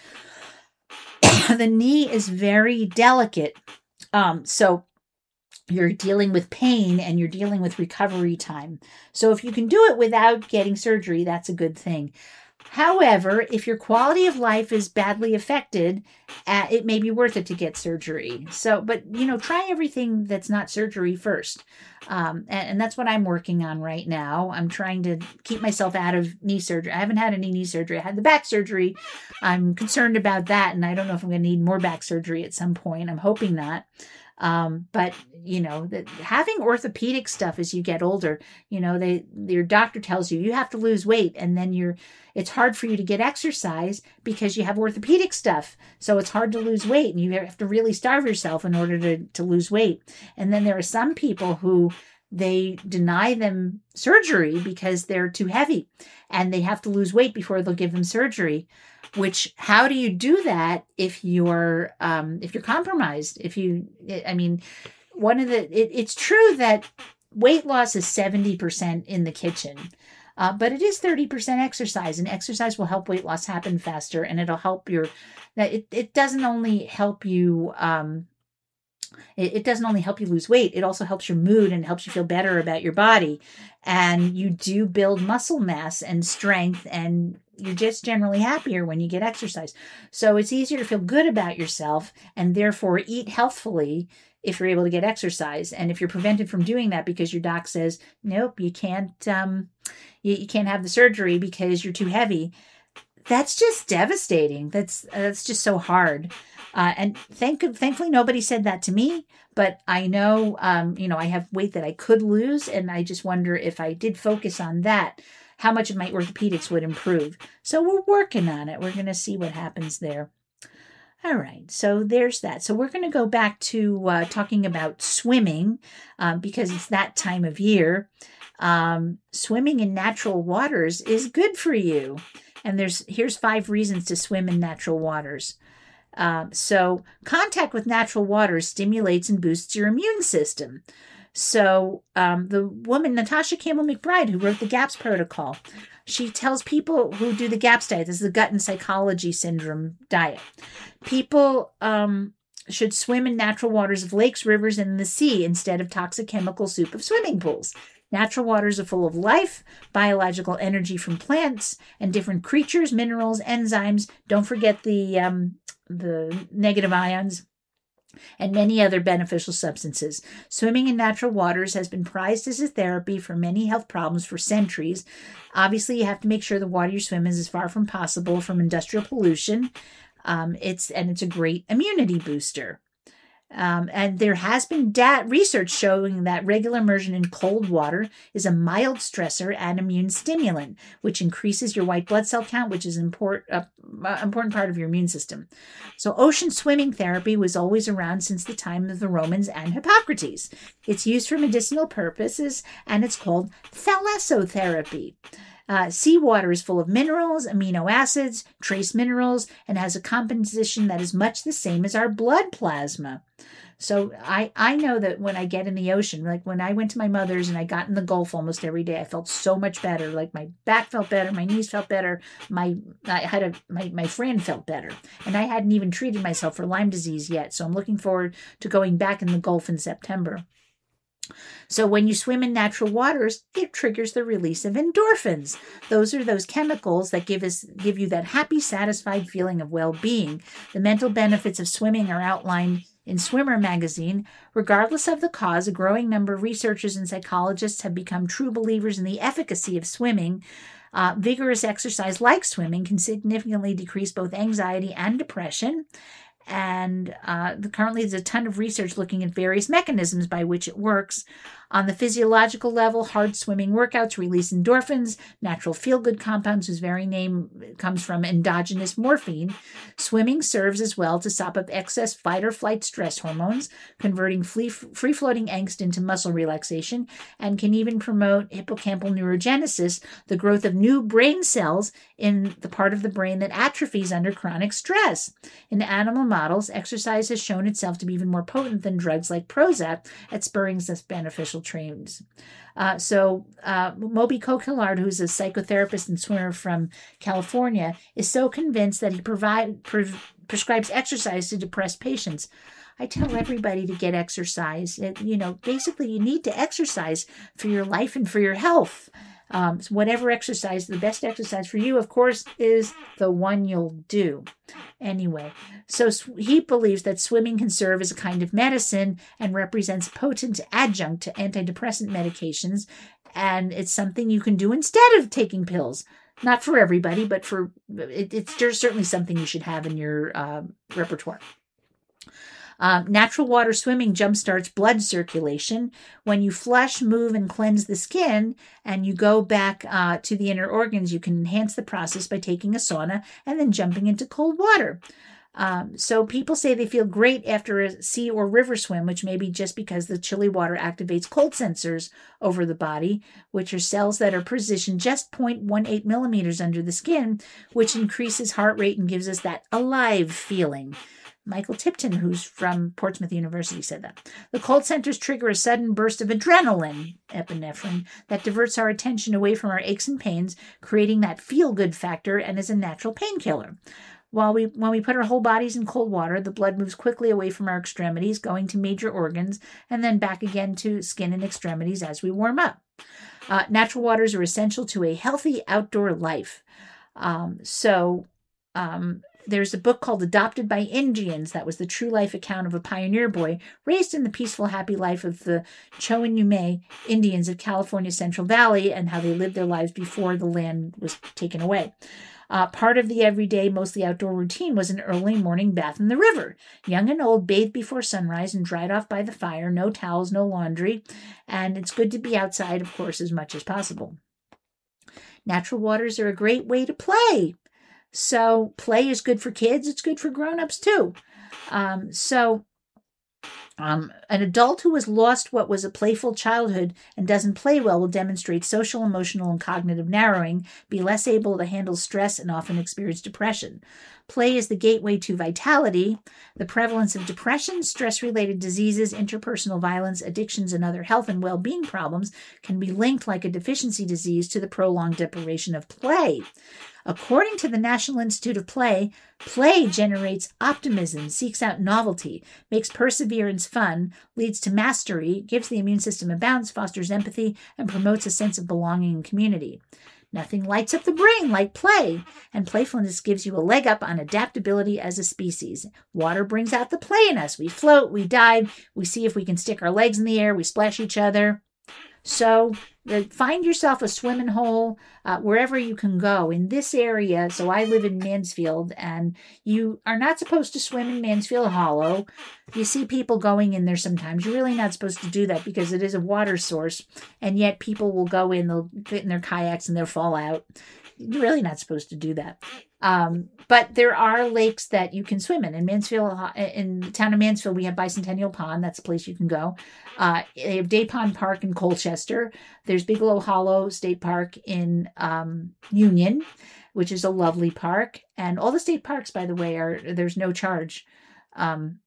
the knee is very delicate. Um, so you're dealing with pain and you're dealing with recovery time. So if you can do it without getting surgery, that's a good thing. However, if your quality of life is badly affected, uh, it may be worth it to get surgery. So, but, you know, try everything that's not surgery first. Um, and, and that's what I'm working on right now. I'm trying to keep myself out of knee surgery. I haven't had any knee surgery. I had the back surgery. I'm concerned about that. And I don't know if I'm going to need more back surgery at some point. I'm hoping not. Um, but you know, that having orthopedic stuff as you get older, you know, they, your doctor tells you, you have to lose weight, and then you're, it's hard for you to get exercise because you have orthopedic stuff. So it's hard to lose weight, and you have to really starve yourself in order to, to lose weight. And then there are some people who they deny them surgery because they're too heavy and they have to lose weight before they'll give them surgery. Which, how do you do that if you're um, if you're compromised? If you, I mean, one of the it, it's true that weight loss is seventy percent in the kitchen, uh, but it is thirty percent exercise, and exercise will help weight loss happen faster, and it'll help your. It it doesn't only help you. Um, It, it doesn't only help you lose weight, it also helps your mood and helps you feel better about your body. And you do build muscle mass and strength, and you're just generally happier when you get exercise. So it's easier to feel good about yourself and therefore eat healthfully if you're able to get exercise. And if you're prevented from doing that because your doc says, nope, you can't, um, you, you can't have the surgery because you're too heavy, that's just devastating. That's that's just so hard. Uh, and thank thankfully nobody said that to me. But I know, um, you know, I have weight that I could lose, and I just wonder if I did focus on that, how much of my orthopedics would improve. So we're working on it. We're going to see what happens there. All right, so there's that. So we're going to go back to uh, talking about swimming uh, because it's that time of year. Um, swimming in natural waters is good for you. And there's here's five reasons to swim in natural waters. Um, so contact with natural waters stimulates and boosts your immune system. So um, the woman, Natasha Campbell McBride, who wrote the GAPS protocol, she tells people who do the GAPS diet, this is the gut and psychology syndrome diet, people um, should swim in natural waters of lakes, rivers, and the sea instead of toxic chemical soup of swimming pools. Natural waters are full of life, biological energy from plants, and different creatures, minerals, enzymes. Don't forget the um, the negative ions and many other beneficial substances. Swimming in natural waters has been prized as a therapy for many health problems for centuries. Obviously, you have to make sure the water you swim in is as far from possible from industrial pollution. Um, it's and it's a great immunity booster. Um, and there has been da- research showing that regular immersion in cold water is a mild stressor and immune stimulant, which increases your white blood cell count, which is an import, uh, uh, important part of your immune system. So ocean swimming therapy was always around since the time of the Romans and Hippocrates. It's used for medicinal purposes, and it's called thalassotherapy. Uh, seawater is full of minerals, amino acids, trace minerals, and has a composition that is much the same as our blood plasma. So I, I know that when I get in the ocean, like when I went to my mother's and I got in the Gulf almost every day, I felt so much better. Like my back felt better, my knees felt better, my I had a my my friend felt better, and I hadn't even treated myself for Lyme disease yet. So I'm looking forward to going back in the Gulf in September. So when you swim in natural waters, it triggers the release of endorphins. Those are those chemicals that give us give you that happy, satisfied feeling of well-being. The mental benefits of swimming are outlined in Swimmer magazine. Regardless of the cause, a growing number of researchers and psychologists have become true believers in the efficacy of swimming. Uh, vigorous exercise like swimming can significantly decrease both anxiety and depression. And uh, currently there's a ton of research looking at various mechanisms by which it works. On the physiological level, hard swimming workouts release endorphins, natural feel-good compounds whose very name comes from endogenous morphine. Swimming serves as well to sop up excess fight-or-flight stress hormones, converting free-floating angst into muscle relaxation, and can even promote hippocampal neurogenesis, the growth of new brain cells in the part of the brain that atrophies under chronic stress. In animal models, exercise has shown itself to be even more potent than drugs like Prozac at spurring this beneficial trains. Uh, so uh, Moby Kokillard, who's a psychotherapist and swimmer from California, is so convinced that he provide, pre- prescribes exercise to depressed patients. I tell everybody to get exercise. It, you know, basically you need to exercise for your life and for your health. Um, so whatever exercise, the best exercise for you, of course, is the one you'll do. Anyway, so he believes that swimming can serve as a kind of medicine and represents a potent adjunct to antidepressant medications. And it's something you can do instead of taking pills. Not for everybody, but for it, it's there's certainly something you should have in your uh, repertoire. Um, natural water swimming jumpstarts blood circulation. When you flush, move, and cleanse the skin, and you go back uh, to the inner organs, you can enhance the process by taking a sauna and then jumping into cold water. Um, so people say they feel great after a sea or river swim, which may be just because the chilly water activates cold sensors over the body, which are cells that are positioned just zero point one eight millimeters under the skin, which increases heart rate and gives us that alive feeling. Michael Tipton, who's from Portsmouth University, said that. The cold centers trigger a sudden burst of adrenaline, epinephrine, that diverts our attention away from our aches and pains, creating that feel-good factor and is a natural painkiller. While we, when we put our whole bodies in cold water, the blood moves quickly away from our extremities, going to major organs, and then back again to skin and extremities as we warm up. Uh, natural waters are essential to a healthy outdoor life. Um, so... Um, There's a book called Adopted by Indians that was the true life account of a pioneer boy raised in the peaceful, happy life of the Chowinhume Indians of California's Central Valley and how they lived their lives before the land was taken away. Uh, part of the everyday, mostly outdoor routine was an early morning bath in the river. Young and old bathed before sunrise and dried off by the fire, no towels, no laundry, and it's good to be outside, of course, as much as possible. Natural waters are a great way to play. So play is good for kids. It's good for grown-ups too. Um, so um, an adult who has lost what was a playful childhood and doesn't play well will demonstrate social, emotional, and cognitive narrowing, be less able to handle stress, and often experience depression. Play is the gateway to vitality. The prevalence of depression, stress-related diseases, interpersonal violence, addictions, and other health and well-being problems can be linked like a deficiency disease to the prolonged deprivation of play. According to the National Institute of Play, play generates optimism, seeks out novelty, makes perseverance fun, leads to mastery, gives the immune system a bounce, fosters empathy, and promotes a sense of belonging and community. Nothing lights up the brain like play, and playfulness gives you a leg up on adaptability as a species. Water brings out the play in us. We float, we dive, we see if we can stick our legs in the air, we splash each other. So uh, find yourself a swimming hole uh, wherever you can go. In this area, so I live in Mansfield, and you are not supposed to swim in Mansfield Hollow. You see people going in there sometimes. You're really not supposed to do that because it is a water source, and yet people will go in, they'll get in their kayaks, and they'll fall out. You're really not supposed to do that. Um, but there are lakes that you can swim in. In Mansfield, in the town of Mansfield, we have Bicentennial Pond. That's a place you can go. Uh, they have Day Pond Park in Colchester. There's Bigelow Hollow State Park in um, Union, which is a lovely park. And all the state parks, by the way, are there's no charge. Um,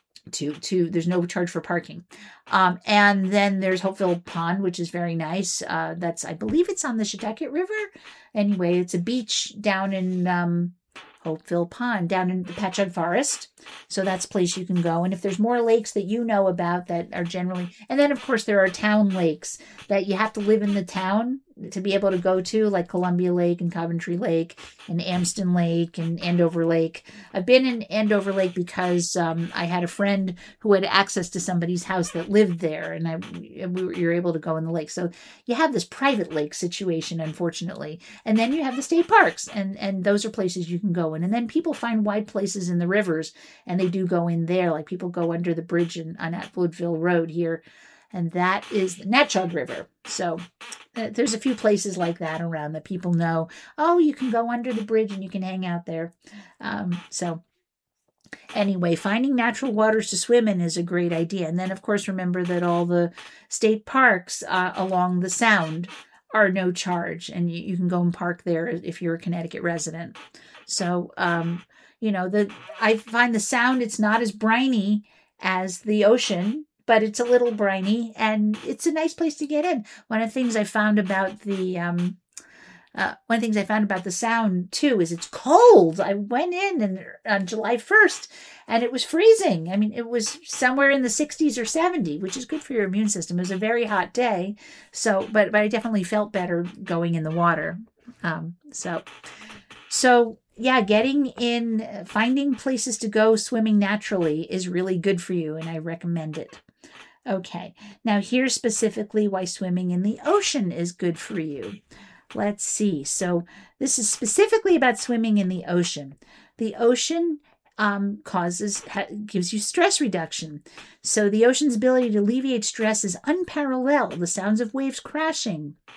to to there's no charge for parking. Um, and then there's Hopeville Pond, which is very nice. Uh, that's I believe it's on the Chautauqua River. Anyway, it's a beach down in um, Hopeville Pond, down in the Patchogue Forest. So that's a place you can go. And if there's more lakes that you know about that are generally, and then of course there are town lakes that you have to live in the town to be able to go to, like Columbia Lake and Coventry Lake and Amston Lake and Andover Lake. I've been in Andover Lake because um, I had a friend who had access to somebody's house that lived there, and I we were, you're able to go in the lake. So you have this private lake situation, unfortunately, and then you have the state parks, and and those are places you can go in. And then people find wide places in the rivers, and they do go in there. Like people go under the bridge in, on Atwoodville Road here. And that is the Natchog River. So uh, there's a few places like that around that people know, oh, you can go under the bridge and you can hang out there. Um, so anyway, finding natural waters to swim in is a great idea. And then, of course, remember that all the state parks uh, along the Sound are no charge. And you, you can go and park there if you're a Connecticut resident. So, um, you know, the I find the Sound, it's not as briny as the ocean, but it's a little briny, and it's a nice place to get in. One of the things I found about the um, uh, one of the things I found about the Sound too is it's cold. I went in and on July first, and it was freezing. I mean, it was somewhere in the sixties or seventy, which is good for your immune system. It was a very hot day, so but but I definitely felt better going in the water. Um, so so. Yeah, getting in, finding places to go swimming naturally is really good for you, and I recommend it. Okay, now here's specifically why swimming in the ocean is good for you. Let's see. So this is specifically about swimming in the ocean. The ocean um, causes, ha, gives you stress reduction. So the ocean's ability to alleviate stress is unparalleled. The sounds of waves crashing,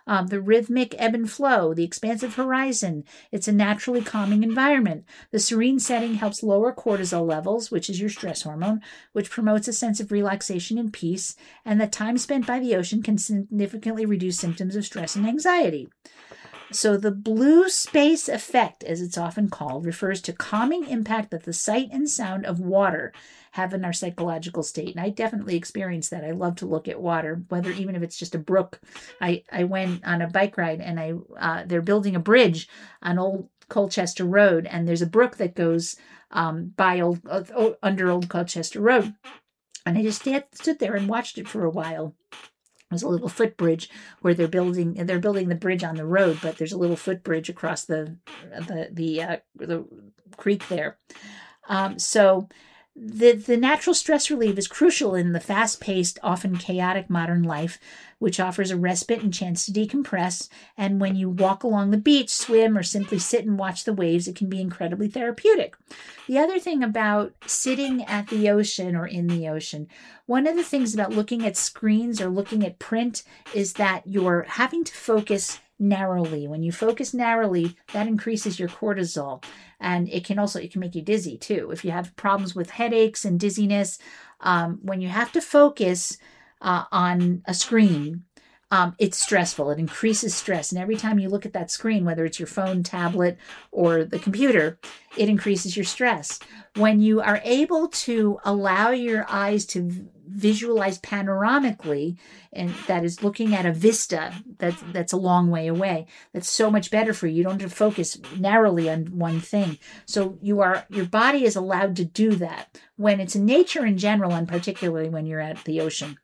Um, the rhythmic ebb and flow, the expansive horizon. It's a naturally calming environment. The serene setting helps lower cortisol levels, which is your stress hormone, which promotes a sense of relaxation and peace. And the time spent by the ocean can significantly reduce symptoms of stress and anxiety. So the blue space effect, as it's often called, refers to calming impact that the sight and sound of water have in our psychological state. And I definitely experienced that. I love to look at water, whether even if it's just a brook. I, I went on a bike ride and I uh, they're building a bridge on Old Colchester Road, and there's a brook that goes um, by old uh, under Old Colchester Road. And I just stand, stood there and watched it for a while. There's a little footbridge where they're building. They're building the bridge on the road, but there's a little footbridge across the the the uh, the creek there. Um, so the the natural stress relief is crucial in the fast-paced, often chaotic modern life, which offers a respite and chance to decompress. And when you walk along the beach, swim, or simply sit and watch the waves, it can be incredibly therapeutic. The other thing about sitting at the ocean or in the ocean, one of the things about looking at screens or looking at print is that you're having to focus narrowly. When you focus narrowly, that increases your cortisol. And it can also, it can make you dizzy too. If you have problems with headaches and dizziness, um, when you have to focus uh, on a screen, um, it's stressful. It increases stress. And every time you look at that screen, whether it's your phone, tablet, or the computer, it increases your stress. When you are able to allow your eyes to visualize panoramically, and that is looking at a vista that's, that's a long way away, that's so much better for you. You don't have to focus narrowly on one thing. So you are, your body is allowed to do that when it's in nature in general, and particularly when you're at the ocean.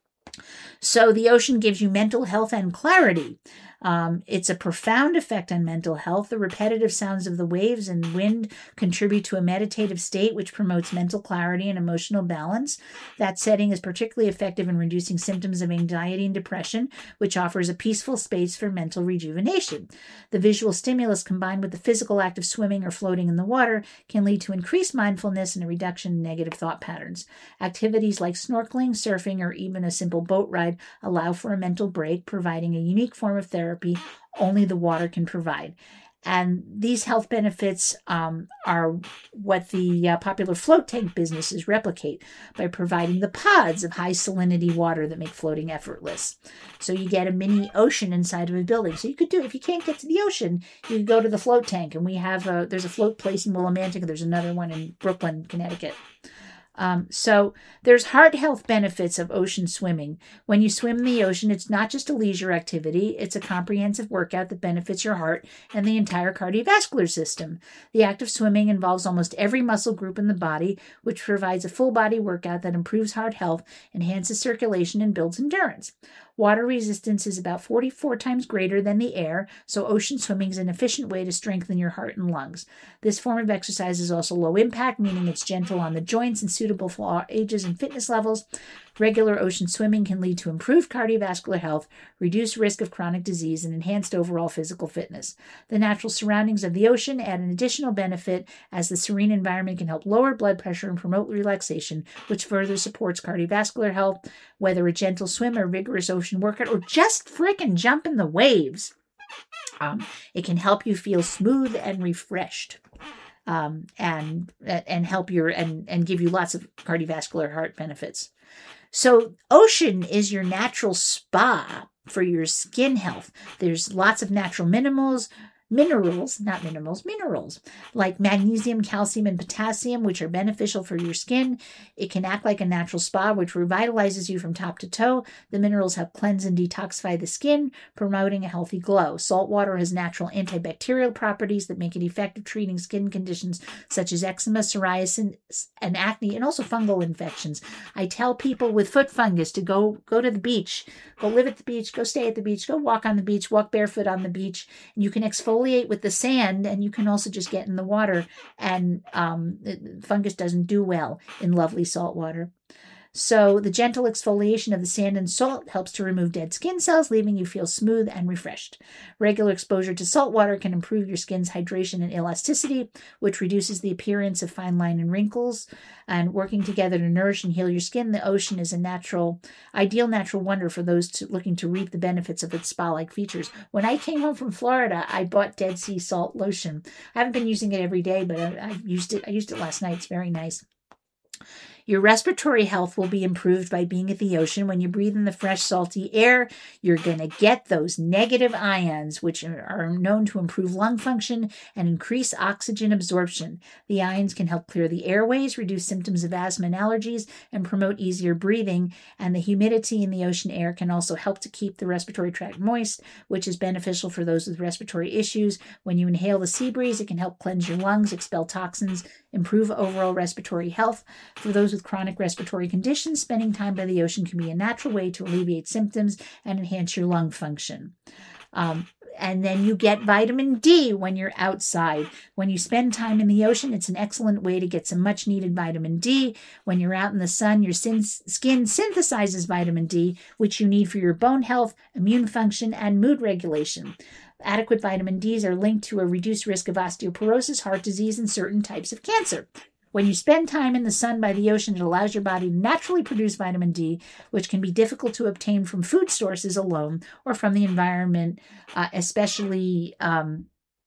So the ocean gives you mental health and clarity. Um, it's a profound effect on mental health. The repetitive sounds of the waves and wind contribute to a meditative state, which promotes mental clarity and emotional balance. That setting is particularly effective in reducing symptoms of anxiety and depression, which offers a peaceful space for mental rejuvenation. The visual stimulus combined with the physical act of swimming or floating in the water can lead to increased mindfulness and a reduction in negative thought patterns. Activities like snorkeling, surfing, or even a simple boat ride allow for a mental break, providing a unique form of therapy only the water can provide. And these health benefits um, are what the uh, popular float tank businesses replicate by providing the pods of high salinity water that make floating effortless. So you get a mini ocean inside of a building. So you could do, if you can't get to the ocean, you can go to the float tank. And we have a, there's a float place in Willimantic. There's another one in Brooklyn, Connecticut. Um, so there's heart health benefits of ocean swimming. When you swim in the ocean, it's not just a leisure activity. It's a comprehensive workout that benefits your heart and the entire cardiovascular system. The act of swimming involves almost every muscle group in the body, which provides a full body workout that improves heart health, enhances circulation, and builds endurance. Water resistance is about forty-four times greater than the air, so ocean swimming is an efficient way to strengthen your heart and lungs. This form of exercise is also low impact, meaning it's gentle on the joints and suitable for all ages and fitness levels. Regular ocean swimming can lead to improved cardiovascular health, reduced risk of chronic disease, and enhanced overall physical fitness. The natural surroundings of the ocean add an additional benefit, as the serene environment can help lower blood pressure and promote relaxation, which further supports cardiovascular health. Whether a gentle swim or vigorous ocean workout, or just frickin' jump in the waves, um, it can help you feel smooth and refreshed. Um, and and help your and and give you lots of cardiovascular heart benefits. So ocean is your natural spa for your skin health. There's lots of natural minerals, minerals, not minerals, minerals, like magnesium, calcium, and potassium, which are beneficial for your skin. It can act like a natural spa, which revitalizes you from top to toe. The minerals help cleanse and detoxify the skin, promoting a healthy glow. Salt water has natural antibacterial properties that make it effective treating skin conditions such as eczema, psoriasis, and acne, and also fungal infections. I tell people with foot fungus to go, go to the beach, go live at the beach, go stay at the beach, go walk on the beach, walk barefoot on the beach, and you can exfoliate with the sand, and you can also just get in the water, and um, fungus doesn't do well in lovely salt water. So the gentle exfoliation of the sand and salt helps to remove dead skin cells, leaving you feel smooth and refreshed. Regular exposure to salt water can improve your skin's hydration and elasticity, which reduces the appearance of fine line and wrinkles. And working together to nourish and heal your skin, the ocean is a natural, ideal natural wonder for those to, looking to reap the benefits of its spa-like features. When I came home from Florida, I bought Dead Sea salt lotion. I haven't been using it every day, but I, I used it. I used it last night. It's very nice. Your respiratory health will be improved by being at the ocean. When you breathe in the fresh, salty air, you're going to get those negative ions, which are known to improve lung function and increase oxygen absorption. The ions can help clear the airways, reduce symptoms of asthma and allergies, and promote easier breathing. And the humidity in the ocean air can also help to keep the respiratory tract moist, which is beneficial for those with respiratory issues. When you inhale the sea breeze, it can help cleanse your lungs, expel toxins, improve overall respiratory health. For those with chronic respiratory conditions, spending time by the ocean can be a natural way to alleviate symptoms and enhance your lung function. Um, and then you get vitamin D when you're outside. When you spend time in the ocean, it's an excellent way to get some much needed vitamin D. When you're out in the sun, your skin synthesizes vitamin D, which you need for your bone health, immune function, and mood regulation. Adequate vitamin Ds are linked to a reduced risk of osteoporosis, heart disease, and certain types of cancer. When you spend time in the sun by the ocean, it allows your body to naturally produce vitamin D, which can be difficult to obtain from food sources alone or from the environment, uh, especially um,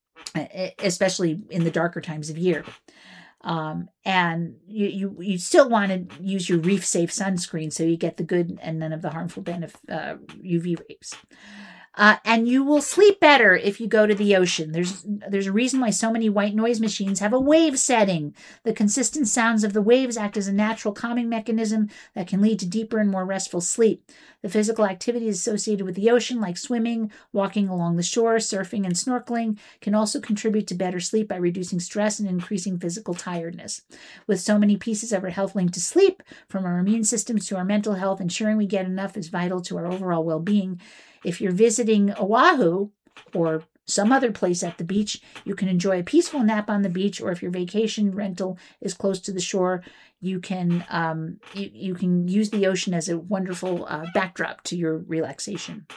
especially in the darker times of year. Um, and you, you, you still want to use your reef-safe sunscreen so you get the good and none of the harmful benef- uh, U V rays. Uh, and you will sleep better if you go to the ocean. There's there's a reason why so many white noise machines have a wave setting. The consistent sounds of the waves act as a natural calming mechanism that can lead to deeper and more restful sleep. The physical activities associated with the ocean, like swimming, walking along the shore, surfing, and snorkeling, can also contribute to better sleep by reducing stress and increasing physical tiredness. With so many pieces of our health linked to sleep, from our immune systems to our mental health, ensuring we get enough is vital to our overall well-being. If you're visiting Oahu or some other place at the beach, you can enjoy a peaceful nap on the beach, or if your vacation rental is close to the shore, you can um, you, you can use the ocean as a wonderful uh, backdrop to your relaxation.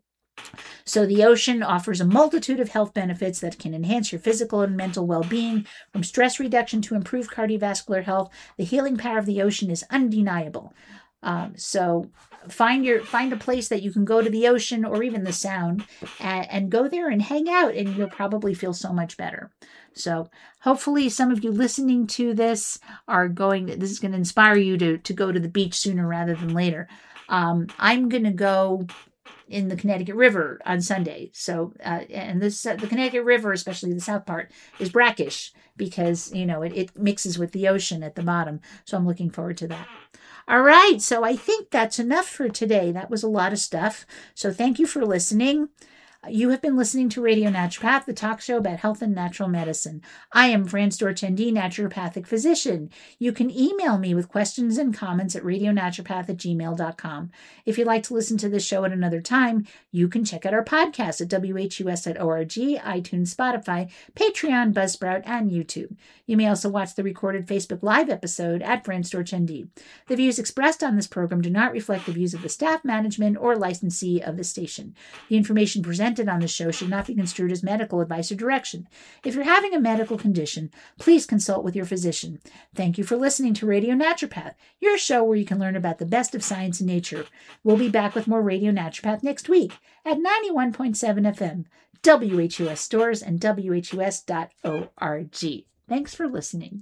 So the ocean offers a multitude of health benefits that can enhance your physical and mental well-being. From stress reduction to improved cardiovascular health, the healing power of the ocean is undeniable. Um, so find your find a place that you can go to the ocean or even the Sound and, and go there and hang out, and you'll probably feel so much better. So hopefully some of you listening to this are going, this is going to inspire you to, to go to the beach sooner rather than later. Um, I'm going to go in the Connecticut River on Sunday. So, uh, and this, uh, the Connecticut River, especially the south part, is brackish because, you know, it, it mixes with the ocean at the bottom. So I'm looking forward to that. All right. So I think that's enough for today. That was a lot of stuff. So thank you for listening. You have been listening to Radio Naturopath, the talk show about health and natural medicine. I am Fran Storch, M D, naturopathic physician. You can email me with questions and comments at radionaturopath at gmail dot com. If you'd like to listen to this show at another time, you can check out our podcast at W H U S dot org, iTunes, Spotify, Patreon, Buzzsprout, and YouTube. You may also watch the recorded Facebook Live episode at Fran Storch, M D. The views expressed on this program do not reflect the views of the staff, management, or licensee of the station. The information presented on the show should not be construed as medical advice or direction. If you're having a medical condition, please consult with your physician. Thank you for listening to Radio Naturopath, your show where you can learn about the best of science and nature. We'll be back with more Radio Naturopath next week at ninety-one point seven F M, W H U S Stores, and W H U S dot org. Thanks for listening.